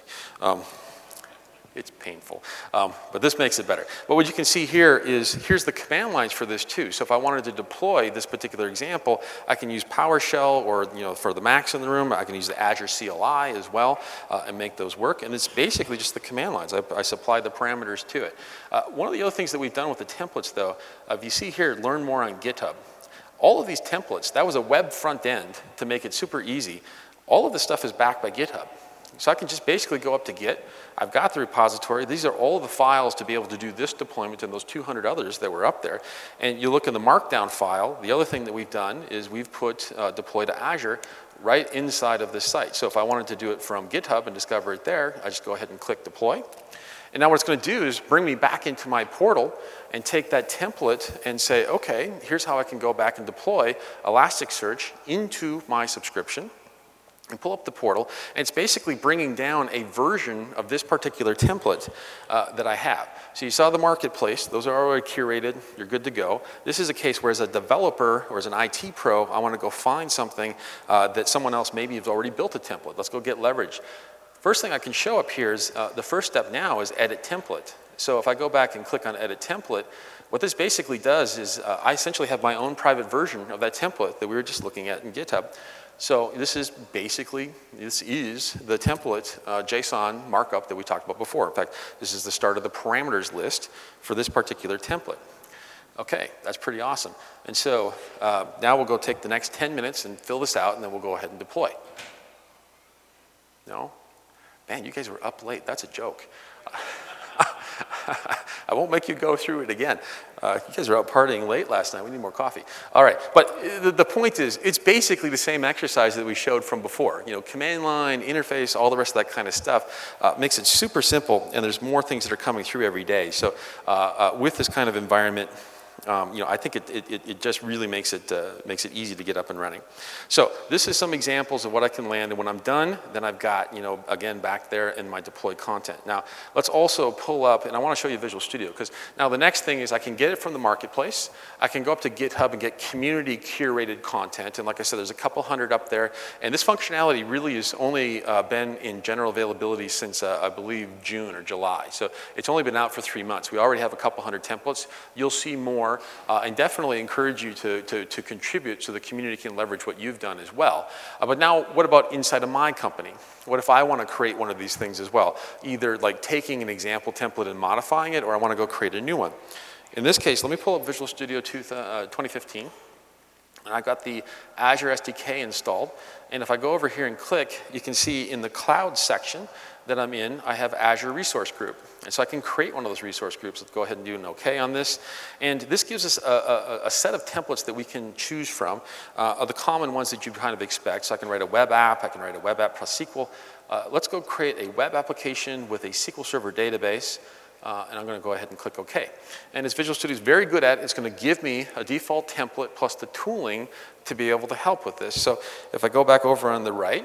It's painful, but this makes it better. But what you can see here is, here's the command lines for this too. So if I wanted to deploy this particular example, I can use PowerShell, or for the Macs in the room, I can use the Azure CLI as well and make those work. And it's basically just the command lines. I supply the parameters to it. One of the other things that we've done with the templates, though, if you see here, learn more on GitHub. All of these templates, that was a web front end to make it super easy. All of this stuff is backed by GitHub. So I can just basically go up to Git. I've got the repository. These are all the files to be able to do this deployment and those 200 others that were up there. And you look in the Markdown file, the other thing that we've done is we've put deploy to Azure right inside of this site. So if I wanted to do it from GitHub and discover it there, I just go ahead and click deploy. And now what it's going to do is bring me back into my portal and take that template and say, okay, here's how I can go back and deploy Elasticsearch into my subscription. And pull up the portal, and it's basically bringing down a version of this particular template that I have. So you saw the marketplace. Those are already curated. You're good to go. This is a case where as a developer or as an IT pro, I want to go find something that someone else maybe has already built a template. Let's go get leverage. First thing I can show up here is the first step now is edit template. So if I go back and click on edit template, what this basically does is I essentially have my own private version of that template that we were just looking at in GitHub. So this is the template JSON markup that we talked about before. In fact, this is the start of the parameters list for this particular template. Okay, that's pretty awesome. And so now we'll go take the next 10 minutes and fill this out, and then we'll go ahead and deploy. No? Man, you guys were up late. That's a joke. I won't make you go through it again. You guys were out partying late last night. We need more coffee. All right, but the point is, it's basically the same exercise that we showed from before. Command line, interface, all the rest of that kind of stuff makes it super simple, and there's more things that are coming through every day. So with this kind of environment, I think it just really makes it easy to get up and running. So this is some examples of what I can land, and when I'm done, then I've got, again, back there in my deployed content. Now, let's also pull up, and I want to show you Visual Studio, because now the next thing is I can get it from the marketplace. I can go up to GitHub and get community curated content, and like I said, there's a couple hundred up there, and this functionality really has only been in general availability since, I believe, June or July. So it's only been out for 3 months. We already have a couple hundred templates. You'll see more. And definitely encourage you to contribute so the community can leverage what you've done as well. But now, what about inside of my company? What if I want to create one of these things as well? Either like taking an example template and modifying it, or I want to go create a new one. In this case, let me pull up Visual Studio 2015. And I've got the Azure SDK installed. And if I go over here and click, you can see in the cloud section that I'm in, I have Azure Resource Group. And so I can create one of those resource groups. Let's go ahead and do an OK on this. And this gives us a set of templates that we can choose from, the common ones that you kind of expect. So I can write a web app. I can write a web app plus SQL. Let's go create a web application with a SQL Server database. And I'm going to go ahead and click OK. And as Visual Studio is very good at, it's going to give me a default template plus the tooling to be able to help with this. So if I go back over on the right,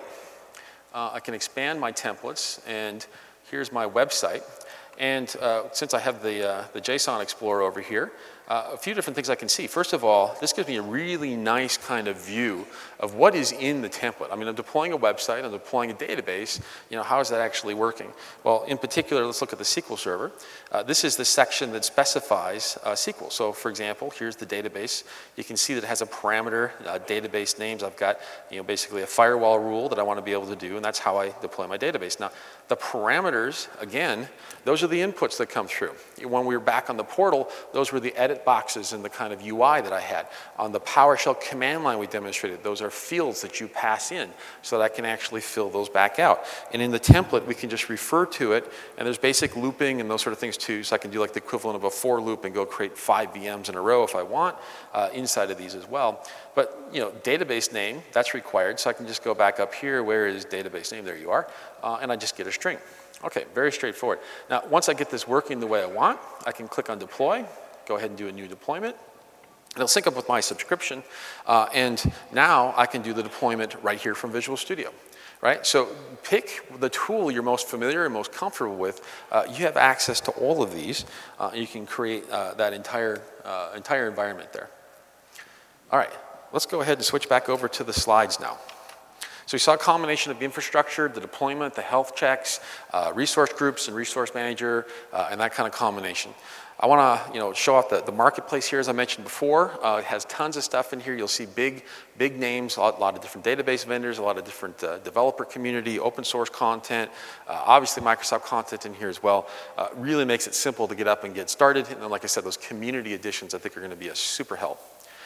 I can expand my templates, and here's my website. And since I have the JSON Explorer over here, a few different things I can see. First of all, this gives me a really nice kind of view of what is in the template. I mean, I'm deploying a website, I'm deploying a database. You know, how is that actually working? Well, in particular, let's look at the SQL Server. This is the section that specifies SQL. So, for example, here's the database. You can see that it has a parameter, database names. I've got, you know, basically a firewall rule that I want to be able to do, and that's how I deploy my database. Now, the parameters, again, those are the inputs that come through. When we were back on the portal, those were the edit boxes and the kind of UI that I had. On the PowerShell command line we demonstrated, those are fields that you pass in so that I can actually fill those back out. And in the template, we can just refer to it, and there's basic looping and those sort of things too, so I can do like the equivalent of a for loop and go create 5 VMs in a row if I want inside of these as well. But, you know, database name, that's required, so I can just go back up here. Where is database name? There you are. And I just get a string. Okay, very straightforward. Now, once I get this working the way I want, I can click on deploy, go ahead and do a new deployment. It'll sync up with my subscription, and now I can do the deployment right here from Visual Studio, right? So pick the tool you're most familiar and most comfortable with. You have access to all of these. You can create that entire environment there. All right, let's go ahead and switch back over to the slides now. So we saw a combination of the infrastructure, the deployment, the health checks, resource groups and resource manager, and that kind of combination. I want to, show off the marketplace here, as I mentioned before. It has tons of stuff in here. You'll see big names, a lot of different database vendors, a lot of different developer community, open source content, obviously Microsoft content in here as well. Really makes it simple to get up and get started. And then, like I said, those community editions I think are going to be a super help.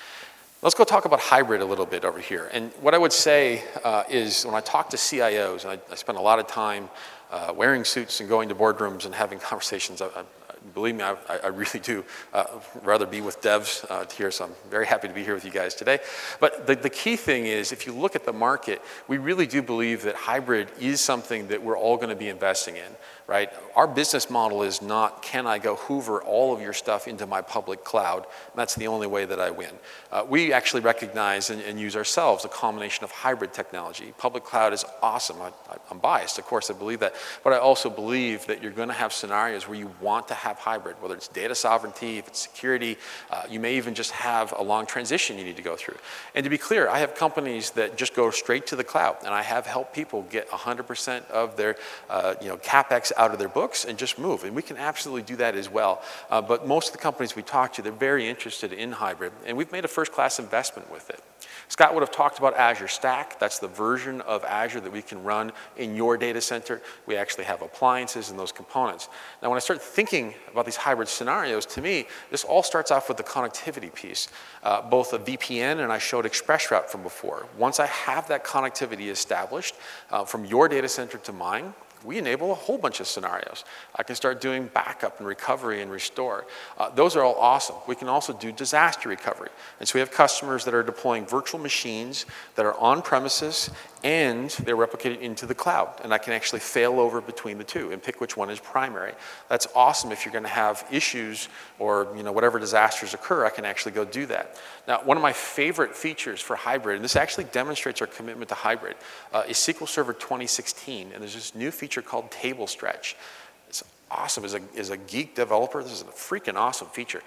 Let's go talk about hybrid a little bit over here. And what I would say is when I talk to CIOs, and I spend a lot of time wearing suits and going to boardrooms and having conversations, believe me, I really do rather be with devs here, so I'm very happy to be here with you guys today. But the key thing is, if you look at the market, we really do believe that hybrid is something that we're all going to be investing in, right? Our business model is not, can I go hoover all of your stuff into my public cloud? And that's the only way that I win. We actually recognize and use ourselves a combination of hybrid technology. Public cloud is awesome. I'm biased, of course, I believe that. But I also believe that you're going to have scenarios where you want to have hybrid, whether it's data sovereignty, if it's security, you may even just have a long transition you need to go through. And to be clear, I have companies that just go straight to the cloud, and I have helped people get 100% of their CapEx out of their books and just move. And we can absolutely do that as well. But most of the companies we talk to, they're very interested in hybrid, and we've made a first-class investment with it. Scott would have talked about Azure Stack. That's the version of Azure that we can run in your data center. We actually have appliances and those components. Now, when I start thinking about these hybrid scenarios, to me, this all starts off with the connectivity piece, both a VPN, and I showed ExpressRoute from before. Once I have that connectivity established from your data center to mine, we enable a whole bunch of scenarios. I can start doing backup and recovery and restore. Those are all awesome. We can also do disaster recovery. And so we have customers that are deploying virtual machines that are on premises and they're replicated into the cloud. And I can actually fail over between the two and pick which one is primary. That's awesome if you're going to have issues or whatever disasters occur, I can actually go do that. Now, one of my favorite features for hybrid, and this actually demonstrates our commitment to hybrid, is SQL Server 2016. And there's this new feature called Table Stretch. It's awesome. As a geek developer, this is a freaking awesome feature.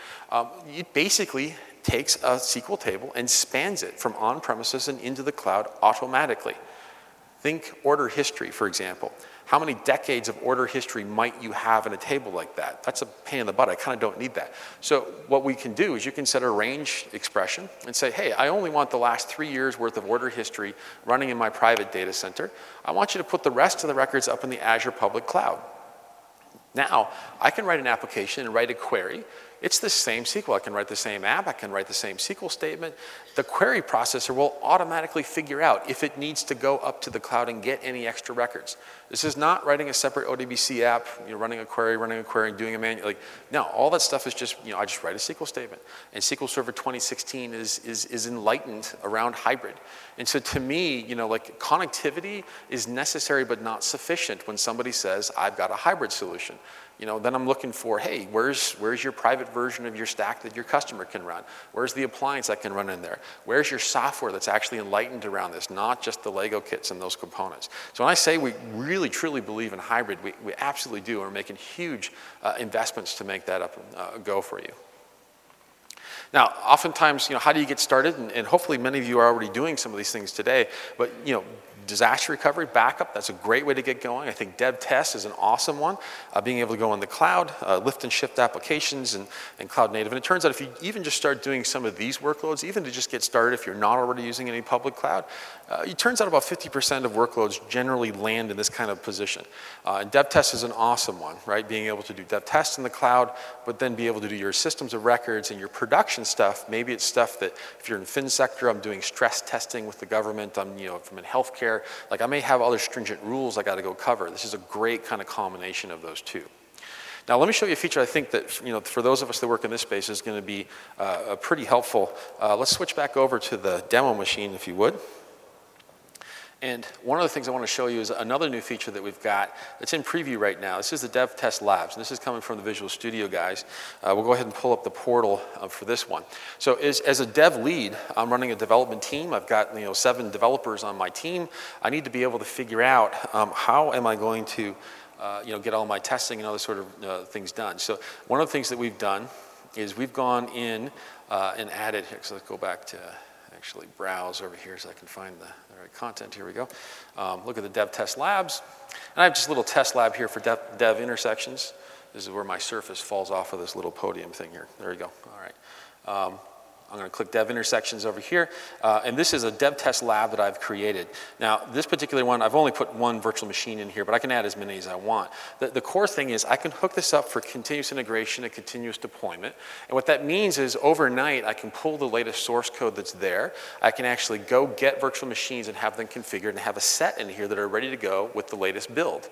It basically takes a SQL table and spans it from on-premises and into the cloud automatically. Think order history, for example. How many decades of order history might you have in a table like that? That's a pain in the butt. I kind of don't need that. So what we can do is you can set a range expression and say, hey, I only want the last 3 years worth of order history running in my private data center. I want you to put the rest of the records up in the Azure public cloud. Now, I can write an application and write a query, it's the same SQL. I can write the same app, I can write the same SQL statement. The query processor will automatically figure out if it needs to go up to the cloud and get any extra records. This is not writing a separate ODBC app, running a query, and doing a manual. No, all that stuff is just, I just write a SQL statement. And SQL Server 2016 is enlightened around hybrid. And so to me, connectivity is necessary but not sufficient when somebody says, I've got a hybrid solution. Then I'm looking for, hey, where's your private version of your stack that your customer can run? Where's the appliance that can run in there? Where's your software that's actually enlightened around this, not just the Lego kits and those components? So when I say we really, truly believe in hybrid, we absolutely do. We're making huge investments to make that go for you. Now, oftentimes, how do you get started? And hopefully many of you are already doing some of these things today, but, disaster recovery, backup, that's a great way to get going. I think dev test is an awesome one. Being able to go in the cloud, lift and shift applications and cloud native. And it turns out if you even just start doing some of these workloads, even to just get started if you're not already using any public cloud, it turns out about 50% of workloads generally land in this kind of position. And dev test is an awesome one, right? Being able to do dev test in the cloud, but then be able to do your systems of records and your production stuff. Maybe it's stuff that if you're in FinSector, I'm doing stress testing with the government, if I'm in healthcare, I may have other stringent rules I got to go cover. This is a great kind of combination of those two. Now let me show you a feature I think that for those of us that work in this space is going to be pretty helpful. Let's switch back over to the demo machine if you would. And one of the things I want to show you is another new feature that we've got that's in preview right now. This is the Dev Test Labs, and this is coming from the Visual Studio guys. We'll go ahead and pull up the portal for this one. So as a dev lead, I'm running a development team. I've got 7 developers on my team. I need to be able to figure out how am I going to get all my testing and other sort of things done. So one of the things that we've done is we've gone in and added, so let's go back to actually browse over here so I can find the right content. Here we go. Look at the Dev Test Labs. And I have just a little test lab here for dev intersections. This is where my surface falls off of this little podium thing here. There you go. All right. I'm going to click Dev Intersections over here, and this is a Dev Test Lab that I've created. Now, this particular one, I've only put one virtual machine in here, but I can add as many as I want. The core thing is I can hook this up for continuous integration and continuous deployment, and what that means is overnight I can pull the latest source code that's there. I can actually go get virtual machines and have them configured and have a set in here that are ready to go with the latest build.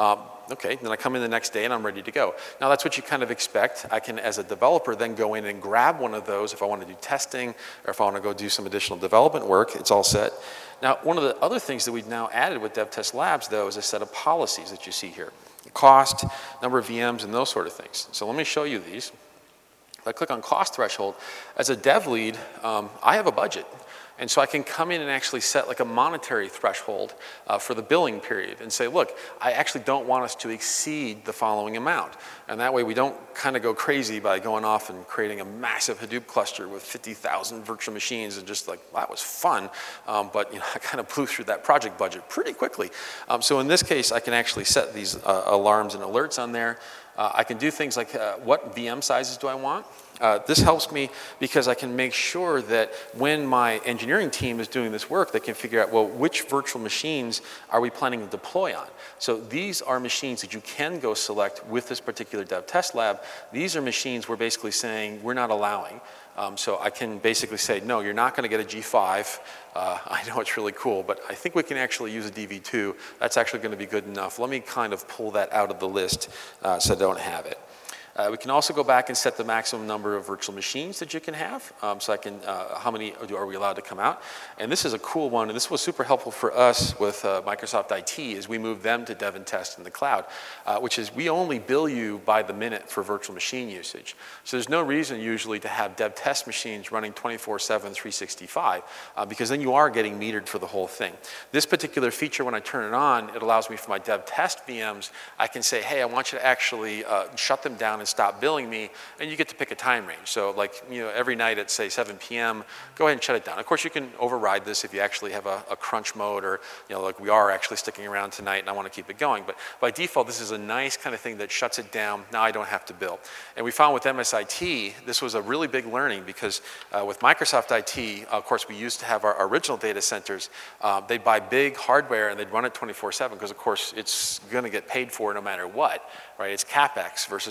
Okay, then I come in the next day and I'm ready to go. Now, that's what you kind of expect. I can, as a developer, then go in and grab one of those if I want to do testing or if I want to go do some additional development work. It's all set. Now, one of the other things that we've now added with Dev Test Labs, though, is a set of policies that you see here. Cost, number of VMs, and those sort of things. So let me show you these. If I click on cost threshold, as a dev lead, I have a budget. And so I can come in and actually set like a monetary threshold for the billing period and say, look, I actually don't want us to exceed the following amount. And that way we don't kind of go crazy by going off and creating a massive Hadoop cluster with 50,000 virtual machines and just like, well, that was fun. But I kind of blew through that project budget pretty quickly. So in this case, I can actually set these alarms and alerts on there. I can do things like what VM sizes do I want? This helps me because I can make sure that when my engineering team is doing this work, they can figure out, well, which virtual machines are we planning to deploy on? So these are machines that you can go select with this particular Dev Test Lab. These are machines we're basically saying we're not allowing. So I can basically say, no, you're not going to get a G5. I know it's really cool, but I think we can actually use a DV2. That's actually going to be good enough. Let me kind of pull that out of the list so I don't have it. We can also go back and set the maximum number of virtual machines that you can have. So I can, how many are we allowed to come out? And this is a cool one, and this was super helpful for us with Microsoft IT as we moved them to Dev and Test in the cloud, which is we only bill you by the minute for virtual machine usage. So there's no reason usually to have Dev Test machines running 24/7, 365, because then you are getting metered for the whole thing. This particular feature, when I turn it on, it allows me for my Dev Test VMs, I can say, hey, I want you to actually shut them down and stop billing me, and you get to pick a time range. So like, every night at say 7 p.m., go ahead and shut it down. Of course, you can override this if you actually have a crunch mode or, like we are actually sticking around tonight and I want to keep it going. But by default, this is a nice kind of thing that shuts it down. Now I don't have to bill. And we found with MSIT, this was a really big learning because with Microsoft IT, of course, we used to have our original data centers. They'd buy big hardware and they'd run it 24/7 because, of course, it's going to get paid for no matter what, right? It's CapEx versus OpEx.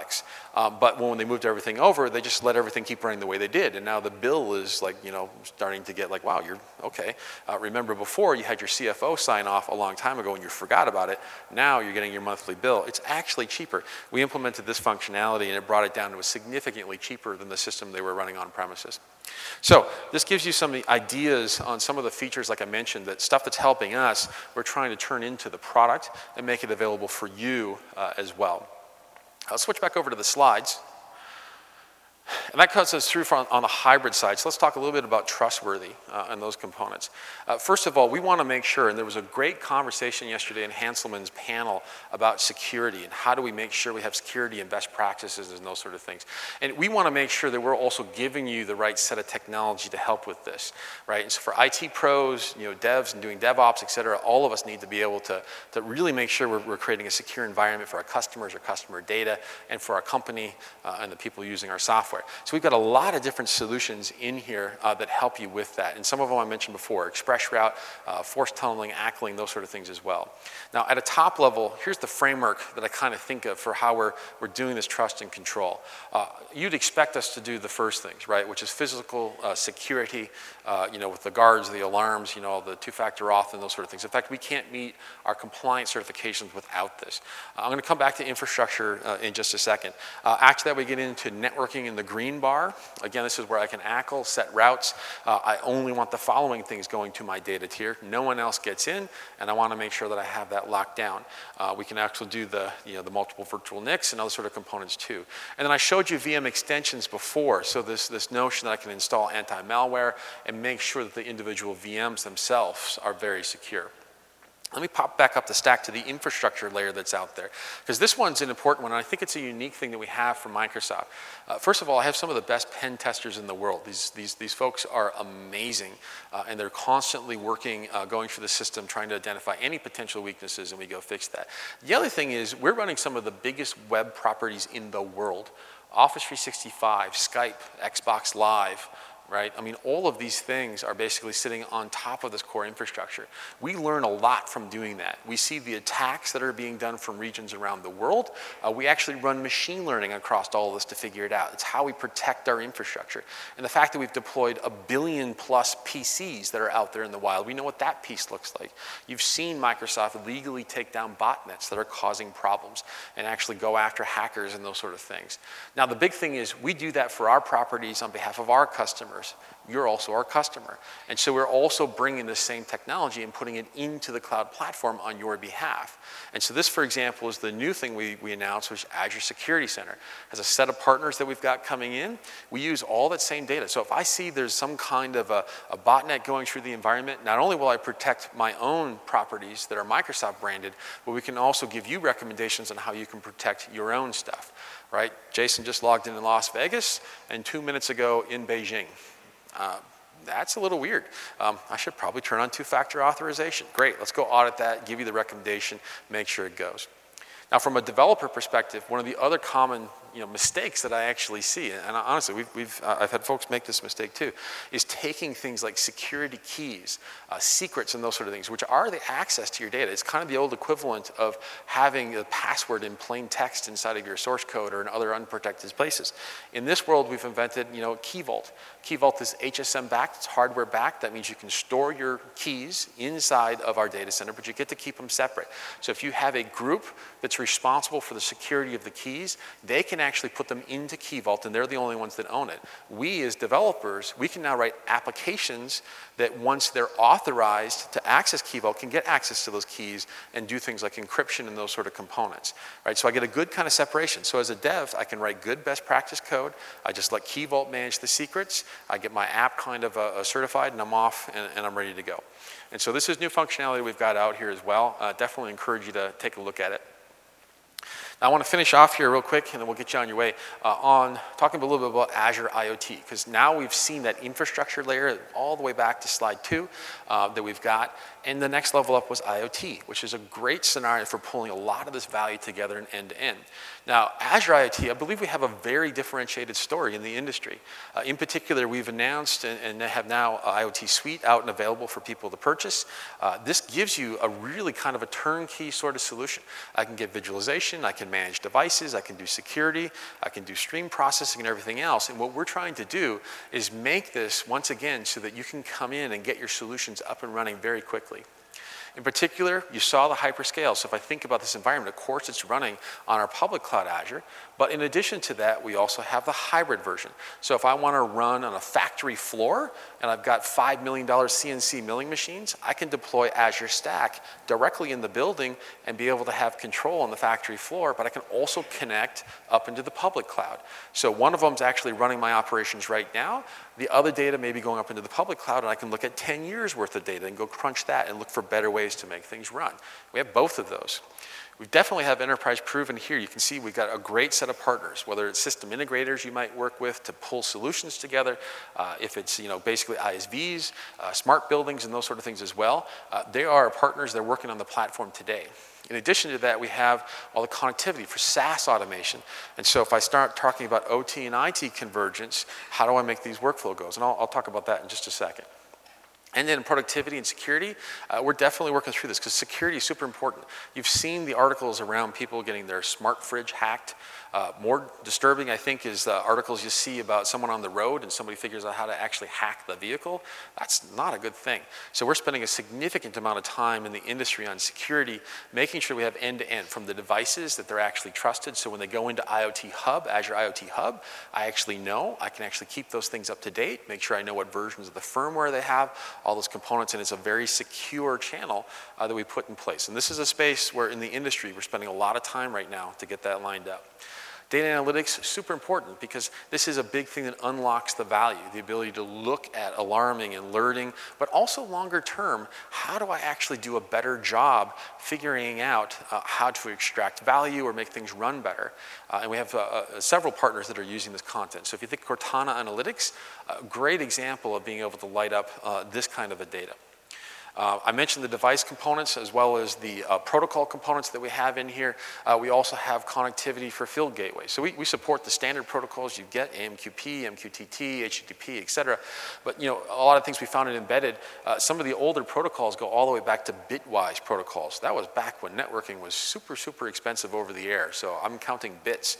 graphics. But when they moved everything over, they just let everything keep running the way they did. And now the bill is like, starting to get like, wow, you're okay. Remember before you had your CFO sign off a long time ago and you forgot about it. Now you're getting your monthly bill. It's actually cheaper. We implemented this functionality and it brought it down to a significantly cheaper than the system they were running on premises. So this gives you some ideas on some of the features, like I mentioned, that stuff that's helping us, we're trying to turn into the product and make it available for you as well. I'll switch back over to the slides. And that cuts us through on the hybrid side. So let's talk a little bit about trustworthy and those components. First of all, we want to make sure, and there was a great conversation yesterday in Hanselman's panel about security and how do we make sure we have security and best practices and those sort of things. And we want to make sure that we're also giving you the right set of technology to help with this, right? And so for IT pros, devs and doing DevOps, et cetera, all of us need to be able to really make sure we're creating a secure environment for our customers, our customer data, and for our company and the people using our software. So we've got a lot of different solutions in here that help you with that. And some of them I mentioned before, ExpressRoute, force tunneling, ACLing, those sort of things as well. Now at a top level, here's the framework that I kind of think of for how we're doing this trust and control. You'd expect us to do the first things, right? Which is physical security, with the guards, the alarms, the two-factor auth and those sort of things. In fact, we can't meet our compliance certifications without this. I'm going to come back to infrastructure in just a second. After that, we get into networking in the green bar. Again, this is where I can ACL, set routes. I only want the following things going to my data tier. No one else gets in, and I want to make sure that I have that locked down. We can actually do the multiple virtual NICs and other sort of components too. And then I showed you VM extensions before, so this notion that I can install anti-malware and make sure that the individual VMs themselves are very secure. Let me pop back up the stack to the infrastructure layer that's out there, because this one's an important one, and I think it's a unique thing that we have from Microsoft. First of all, I have some of the best pen testers in the world. These folks are amazing, and they're constantly working, going through the system, trying to identify any potential weaknesses, and we go fix that. The other thing is we're running some of the biggest web properties in the world. Office 365, Skype, Xbox Live, right? I mean, all of these things are basically sitting on top of this core infrastructure. We learn a lot from doing that. We see the attacks that are being done from regions around the world. We actually run machine learning across all of this to figure it out. It's how we protect our infrastructure. And the fact that we've deployed 1 billion plus PCs that are out there in the wild, we know what that piece looks like. You've seen Microsoft legally take down botnets that are causing problems and actually go after hackers and those sort of things. Now, the big thing is we do that for our properties on behalf of our customers. You're also our customer. And so we're also bringing the same technology and putting it into the cloud platform on your behalf. And so this, for example, is the new thing we announced, which is Azure Security Center. As a set of partners that we've got coming in, we use all that same data. So if I see there's some kind of a botnet going through the environment, not only will I protect my own properties that are Microsoft branded, but we can also give you recommendations on how you can protect your own stuff. Right? Jason just logged in Las Vegas and 2 minutes ago in Beijing. That's a little weird. I should probably turn on two-factor authorization. Great, let's go audit that, give you the recommendation, make sure it goes. Now, from a developer perspective, one of the other common mistakes that I actually see, and honestly, I've had folks make this mistake too, is taking things like security keys, secrets, and those sort of things, which are the access to your data. It's kind of the old equivalent of having a password in plain text inside of your source code or in other unprotected places. In this world, we've invented, Key Vault. Key Vault is HSM backed, it's hardware backed. That means you can store your keys inside of our data center, but you get to keep them separate. So if you have a group that's responsible for the security of the keys, they can actually put them into Key Vault, and they're the only ones that own it. We, as developers, we can now write applications that once they're authorized to access Key Vault can get access to those keys and do things like encryption and those sort of components, right? So I get a good kind of separation. So as a dev, I can write good best practice code. I just let Key Vault manage the secrets. I get my app kind of certified, and I'm off, and I'm ready to go. And so this is new functionality we've got out here as well. Definitely encourage you to take a look at it. Now, I want to finish off here real quick, and then we'll get you on your way, on talking a little bit about Azure IoT, because now we've seen that infrastructure layer all the way back to slide 2 that we've got, and the next level up was IoT, which is a great scenario for pulling a lot of this value together in end-to-end. Now, Azure IoT, I believe we have a very differentiated story in the industry. In particular, we've announced and have now IoT Suite out and available for people to purchase. This gives you a really kind of a turnkey sort of solution. I can get visualization, I can can manage devices, I can do security, I can do stream processing and everything else. And what we're trying to do is make this, once again, so that you can come in and get your solutions up and running very quickly. In particular, you saw the hyperscale. So if I think about this environment, of course it's running on our public cloud Azure, but in addition to that, we also have the hybrid version. So if I want to run on a factory floor and I've got $5 million CNC milling machines, I can deploy Azure Stack directly in the building and be able to have control on the factory floor, but I can also connect up into the public cloud. So one of them is actually running my operations right now. The other data may be going up into the public cloud, and I can look at 10 years worth of data and go crunch that and look for better ways to make things run. We have both of those. We definitely have enterprise proven here. You can see we've got a great set of partners, whether it's system integrators you might work with to pull solutions together, if it's basically ISVs, smart buildings and those sort of things as well. They are our partners. They're working on the platform today. In addition to that, we have all the connectivity for SaaS automation. And so if I start talking about OT and IT convergence, how do I make these workflow goals? And I'll talk about that in just a second. And then productivity and security, we're definitely working through this because security is super important. You've seen the articles around people getting their smart fridge hacked. More disturbing, I think, is the articles you see about someone on the road and somebody figures out how to actually hack the vehicle. That's not a good thing. So we're spending a significant amount of time in the industry on security, making sure we have end-to-end from the devices that they're actually trusted. So when they go into IoT Hub, Azure IoT Hub, I actually know, I can actually keep those things up to date, make sure I know what versions of the firmware they have, all those components, and it's a very secure channel that we put in place. And this is a space where in the industry, we're spending a lot of time right now to get that lined up. Data analytics, super important because this is a big thing that unlocks the value, the ability to look at alarming and alerting, but also longer term, how do I actually do a better job figuring out how to extract value or make things run better? And we have several partners that are using this content. So if you think Cortana Analytics, a great example of being able to light up this kind of a data. I mentioned the device components as well as the protocol components that we have in here. We also have connectivity for field gateways. So we support the standard protocols you get, AMQP, MQTT, HTTP, et cetera. But a lot of things we found in embedded, some of the older protocols go all the way back to bitwise protocols. That was back when networking was super, super expensive over the air. So I'm counting bits.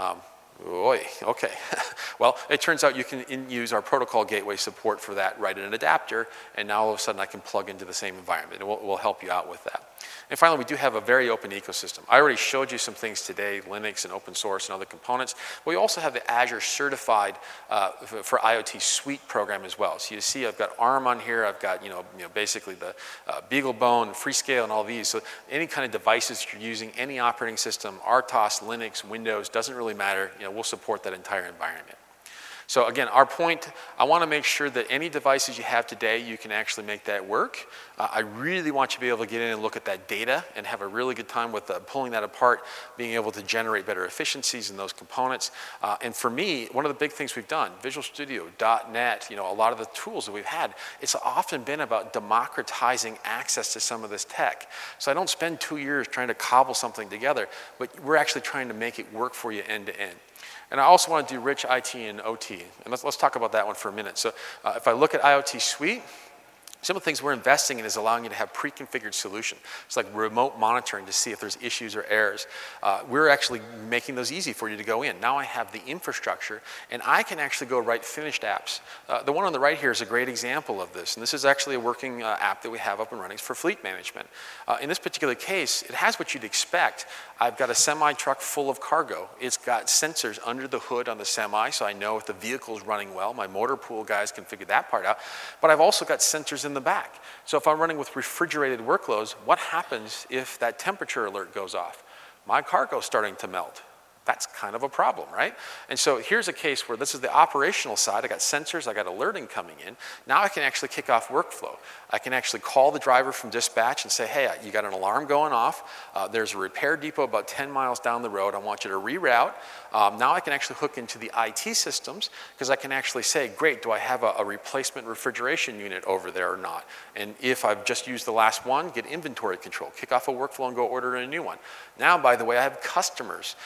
Oy, okay. Well, it turns out you can use our protocol gateway support for that right in an adapter, and now all of a sudden I can plug into the same environment. It will help you out with that. And finally, we do have a very open ecosystem. I already showed you some things today, Linux and open source and other components. But we also have the Azure Certified for IoT Suite program as well. So you see I've got ARM on here. I've got basically the BeagleBone, Freescale, and all these. So any kind of devices you're using, any operating system, RTOS, Linux, Windows, doesn't really matter. We'll support that entire environment. So again, our point, I want to make sure that any devices you have today, you can actually make that work. I really want you to be able to get in and look at that data and have a really good time with pulling that apart, being able to generate better efficiencies in those components. And for me, one of the big things we've done, Visual Studio, .NET, a lot of the tools that we've had, it's often been about democratizing access to some of this tech. So I don't spend 2 years trying to cobble something together, but we're actually trying to make it work for you end to end. And I also want to do rich IT and OT. And let's talk about that one for a minute. So if I look at IoT Suite, some of the things we're investing in is allowing you to have pre-configured solution. It's like remote monitoring to see if there's issues or errors. We're actually making those easy for you to go in. Now I have the infrastructure, and I can actually go write finished apps. The one on the right here is a great example of this. And this is actually a working app that we have up and running for fleet management. In this particular case, it has what you'd expect. I've got a semi-truck full of cargo. It's got sensors under the hood on the semi, so I know if the vehicle is running well. My motor pool guys can figure that part out. But I've also got sensors in the back. So if I'm running with refrigerated workloads, what happens if that temperature alert goes off? My cargo's starting to melt. That's kind of a problem, right? And so here's a case where this is the operational side. I got sensors, I got alerting coming in. Now I can actually kick off workflow. I can actually call the driver from dispatch and say, hey, you got an alarm going off. There's a repair depot about 10 miles down the road. I want you to reroute. Now I can actually hook into the IT systems because I can actually say, great, do I have a replacement refrigeration unit over there or not? And if I've just used the last one, get inventory control, kick off a workflow and go order a new one. Now, by the way, I have customers that are going to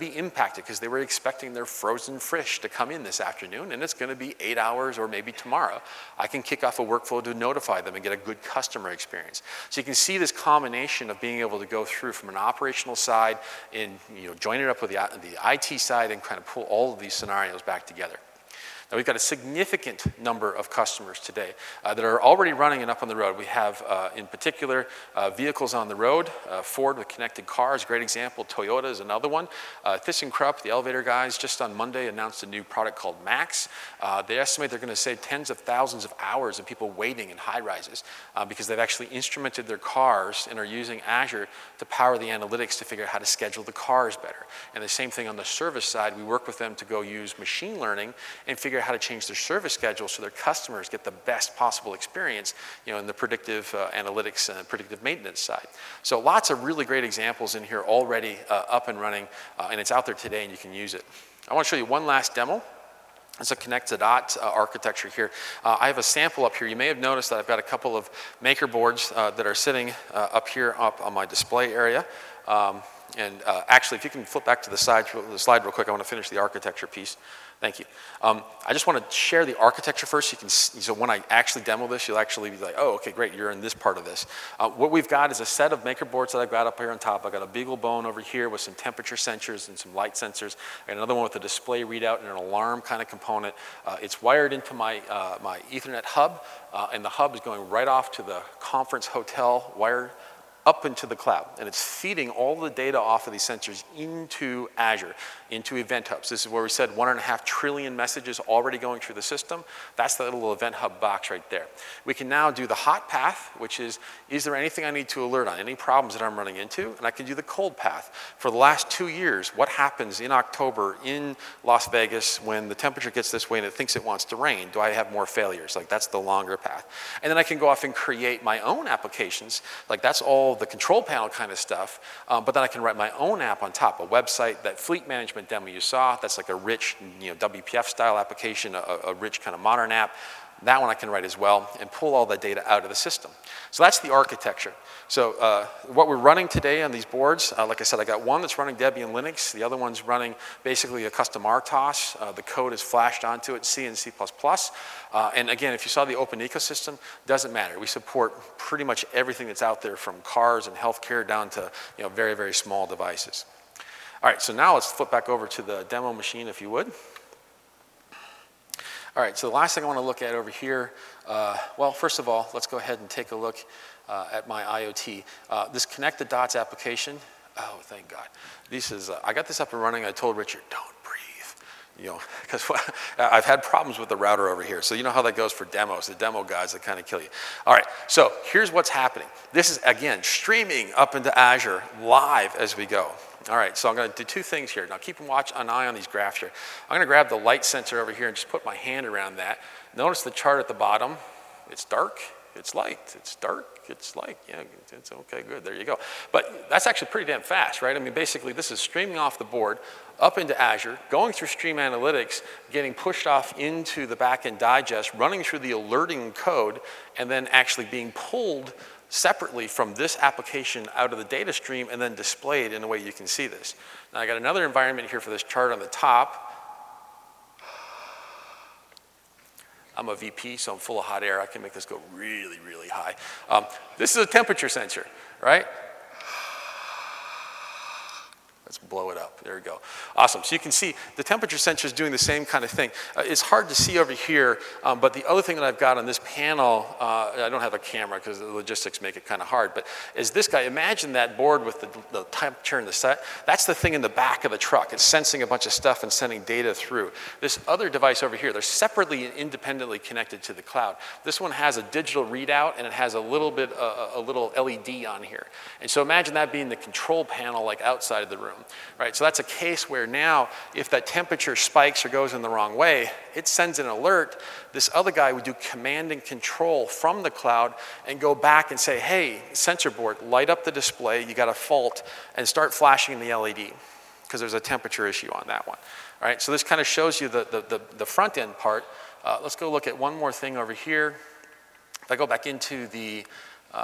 be impacted because they were expecting their frozen fish to come in this afternoon, and it's going to be 8 hours or maybe tomorrow. I can kick off a workflow to notify them and get a good customer experience. So you can see this combination of being able to go through from an operational side and join it up with the IT side and kind of pull all of these scenarios back together. Now we've got a significant number of customers today that are already running and up on the road. We have, in particular, vehicles on the road. Ford with connected cars, great example. Toyota is another one. ThyssenKrupp, the elevator guys, just on Monday announced a new product called Max. They estimate they're going to save tens of thousands of hours of people waiting in high rises because they've actually instrumented their cars and are using Azure to power the analytics to figure out how to schedule the cars better. And the same thing on the service side, we work with them to go use machine learning and figure out how to change their service schedule so their customers get the best possible experience, in the predictive analytics and predictive maintenance side. So lots of really great examples in here already up and running, and it's out there today and you can use it. I want to show you one last demo. It's a connect-to-dot architecture here. I have a sample up here. You may have noticed that I've got a couple of maker boards that are sitting up here up on my display area. Actually, if you can flip back to the slide real quick, I want to finish the architecture piece. Thank you. I just want to share the architecture first. So when I actually demo this, you'll actually be like, oh, okay, great, you're in this part of this. What we've got is a set of maker boards that I've got up here on top. I've got a BeagleBone over here with some temperature sensors and some light sensors. I got another one with a display readout and an alarm kind of component. It's wired into my Ethernet hub, and the hub is going right off to the conference hotel wire up into the cloud, and it's feeding all the data off of these sensors into Azure, into Event Hubs. This is where we said 1.5 trillion messages already going through the system. That's the little Event Hub box right there. We can now do the hot path, which is there anything I need to alert on, any problems that I'm running into? And I can do the cold path. For the last 2 years, what happens in October in Las Vegas when the temperature gets this way and it thinks it wants to rain? Do I have more failures? Like, that's the longer path. And then I can go off and create my own applications. Like, that's all the control panel kind of stuff, but then I can write my own app on top, a website. That fleet management demo you saw, that's like a rich WPF style application, a rich kind of modern app. That one I can write as well and pull all that data out of the system. So that's the architecture. So what we're running today on these boards, like I said, I got one that's running Debian Linux. The other one's running basically a custom RTOS. The code is flashed onto it, C and C++. And again, if you saw the open ecosystem, doesn't matter. We support pretty much everything that's out there from cars and healthcare down to very, very small devices. All right, so now let's flip back over to the demo machine if you would. All right, so the last thing I want to look at over here, well, first of all, let's go ahead and take a look at my IoT. This Connect the Dots application, oh, thank God. I got this up and running. I told Richard, don't breathe, because I've had problems with the router over here. So you know how that goes for demos, the demo guys that kind of kill you. All right, so here's what's happening. This is, again, streaming up into Azure live as we go. All right, so I'm going to do two things here. Now keep an eye on these graphs here. I'm going to grab the light sensor over here and just put my hand around that. Notice the chart at the bottom. It's dark, it's light. It's dark, it's light. Yeah, it's okay, good, there you go. But that's actually pretty damn fast, right? I mean, basically this is streaming off the board up into Azure, going through Stream Analytics, getting pushed off into the backend digest, running through the alerting code, and then actually being pulled separately from this application out of the data stream and then displayed in the way you can see this. Now I got another environment here for this chart on the top. I'm a VP, so I'm full of hot air. I can make this go really, really high. This is a temperature sensor, right? Let's blow it up. There we go. Awesome. So you can see the temperature sensor is doing the same kind of thing. It's hard to see over here, but the other thing that I've got on this panel, I don't have a camera because the logistics make it kind of hard, but is this guy. Imagine that board with the temperature and the set. That's the thing in the back of the truck. It's sensing a bunch of stuff and sending data through. This other device over here, they're separately and independently connected to the cloud. This one has a digital readout and it has a little LED on here. And so imagine that being the control panel like outside of the room. Right, so that's a case where now if that temperature spikes or goes in the wrong way, it sends an alert. This other guy would do command and control from the cloud and go back and say, hey, sensor board, light up the display, you got a fault, and start flashing the LED because there's a temperature issue on that one. All right, so this kind of shows you the front end part. Let's go look at one more thing over here. If I go back into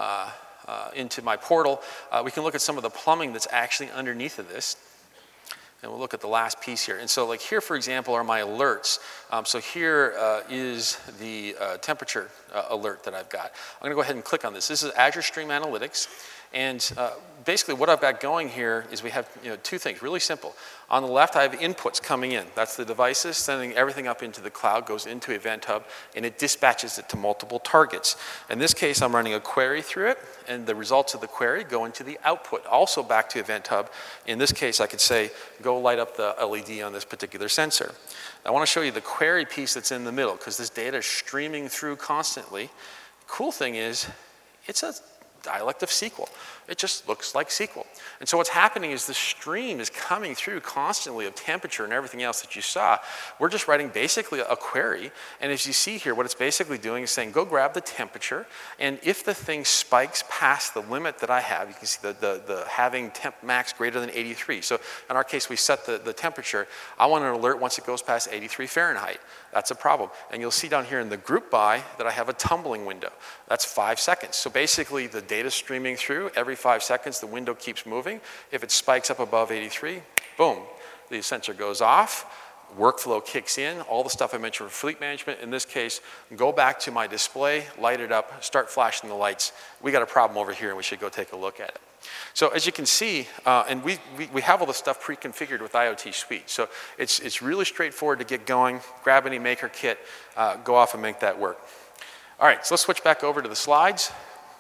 into my portal, we can look at some of the plumbing that's actually underneath of this. And we'll look at the last piece here. And so like here, for example, are my alerts. So here is the temperature alert that I've got. I'm going to go ahead and click on this. This is Azure Stream Analytics. And basically what I've got going here is we have two things, really simple. On the left, I have inputs coming in. That's the devices sending everything up into the cloud, goes into Event Hub, and it dispatches it to multiple targets. In this case, I'm running a query through it, and the results of the query go into the output, also back to Event Hub. In this case, I could say, go light up the LED on this particular sensor. I want to show you the query piece that's in the middle, because this data is streaming through constantly. The cool thing is, it's a dialect of SQL. It just looks like SQL. And so what's happening is the stream is coming through constantly of temperature and everything else that you saw. We're just writing basically a query. And as you see here, what it's basically doing is saying, go grab the temperature. And if the thing spikes past the limit that I have, you can see the having temp max greater than 83. So in our case, we set the temperature. I want an alert once it goes past 83 Fahrenheit. That's a problem. And you'll see down here in the group by that I have a tumbling window. That's 5 seconds. So basically the data streaming through, every 5 seconds the window keeps moving. If it spikes up above 83, boom, the sensor goes off, workflow kicks in, all the stuff I mentioned for fleet management. In this case, go back to my display, light it up, start flashing the lights. We got a problem over here and we should go take a look at it. So as you can see, and we have all the stuff pre-configured with IoT Suite. So it's really straightforward to get going, grab any maker kit, go off and make that work. All right, so let's switch back over to the slides.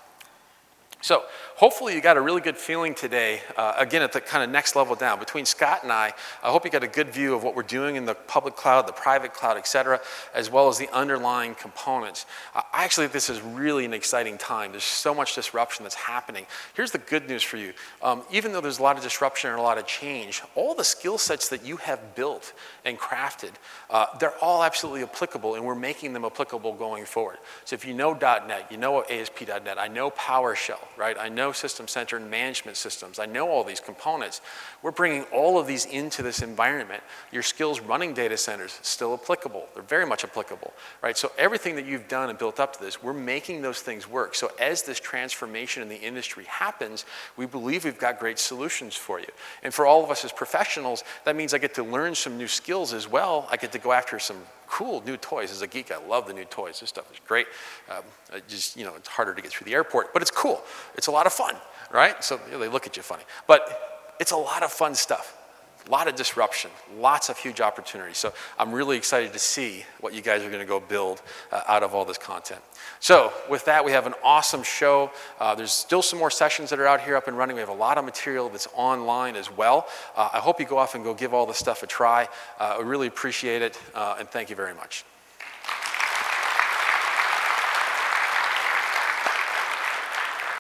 So hopefully you got a really good feeling today, again, at the kind of next level down. Between Scott and I hope you got a good view of what we're doing in the public cloud, the private cloud, et cetera, as well as the underlying components. I actually think this is really an exciting time. There's so much disruption that's happening. Here's the good news for you. Even though there's a lot of disruption and a lot of change, all the skill sets that you have built and crafted, they're all absolutely applicable, and we're making them applicable going forward. So if you know .NET, you know ASP.NET, I know PowerShell, right? I know System Center and management systems. I know all these components. We're bringing all of these into this environment. Your skills running data centers, still applicable. They're very much applicable, right? So everything that you've done and built up to this, we're making those things work. So as this transformation in the industry happens, we believe we've got great solutions for you. And for all of us as professionals, that means I get to learn some new skills as well. I get to go after some cool new toys. As a geek, I love the new toys. This stuff is great. Just, it's harder to get through the airport, but it's cool. It's a lot of fun, right? So they look at you funny. But it's a lot of fun stuff. A lot of disruption, lots of huge opportunities. So I'm really excited to see what you guys are going to go build out of all this content. So with that, we have an awesome show. There's still some more sessions that are out here up and running. We have a lot of material that's online as well. I hope you go off and go give all this stuff a try. I really appreciate it, and thank you very much.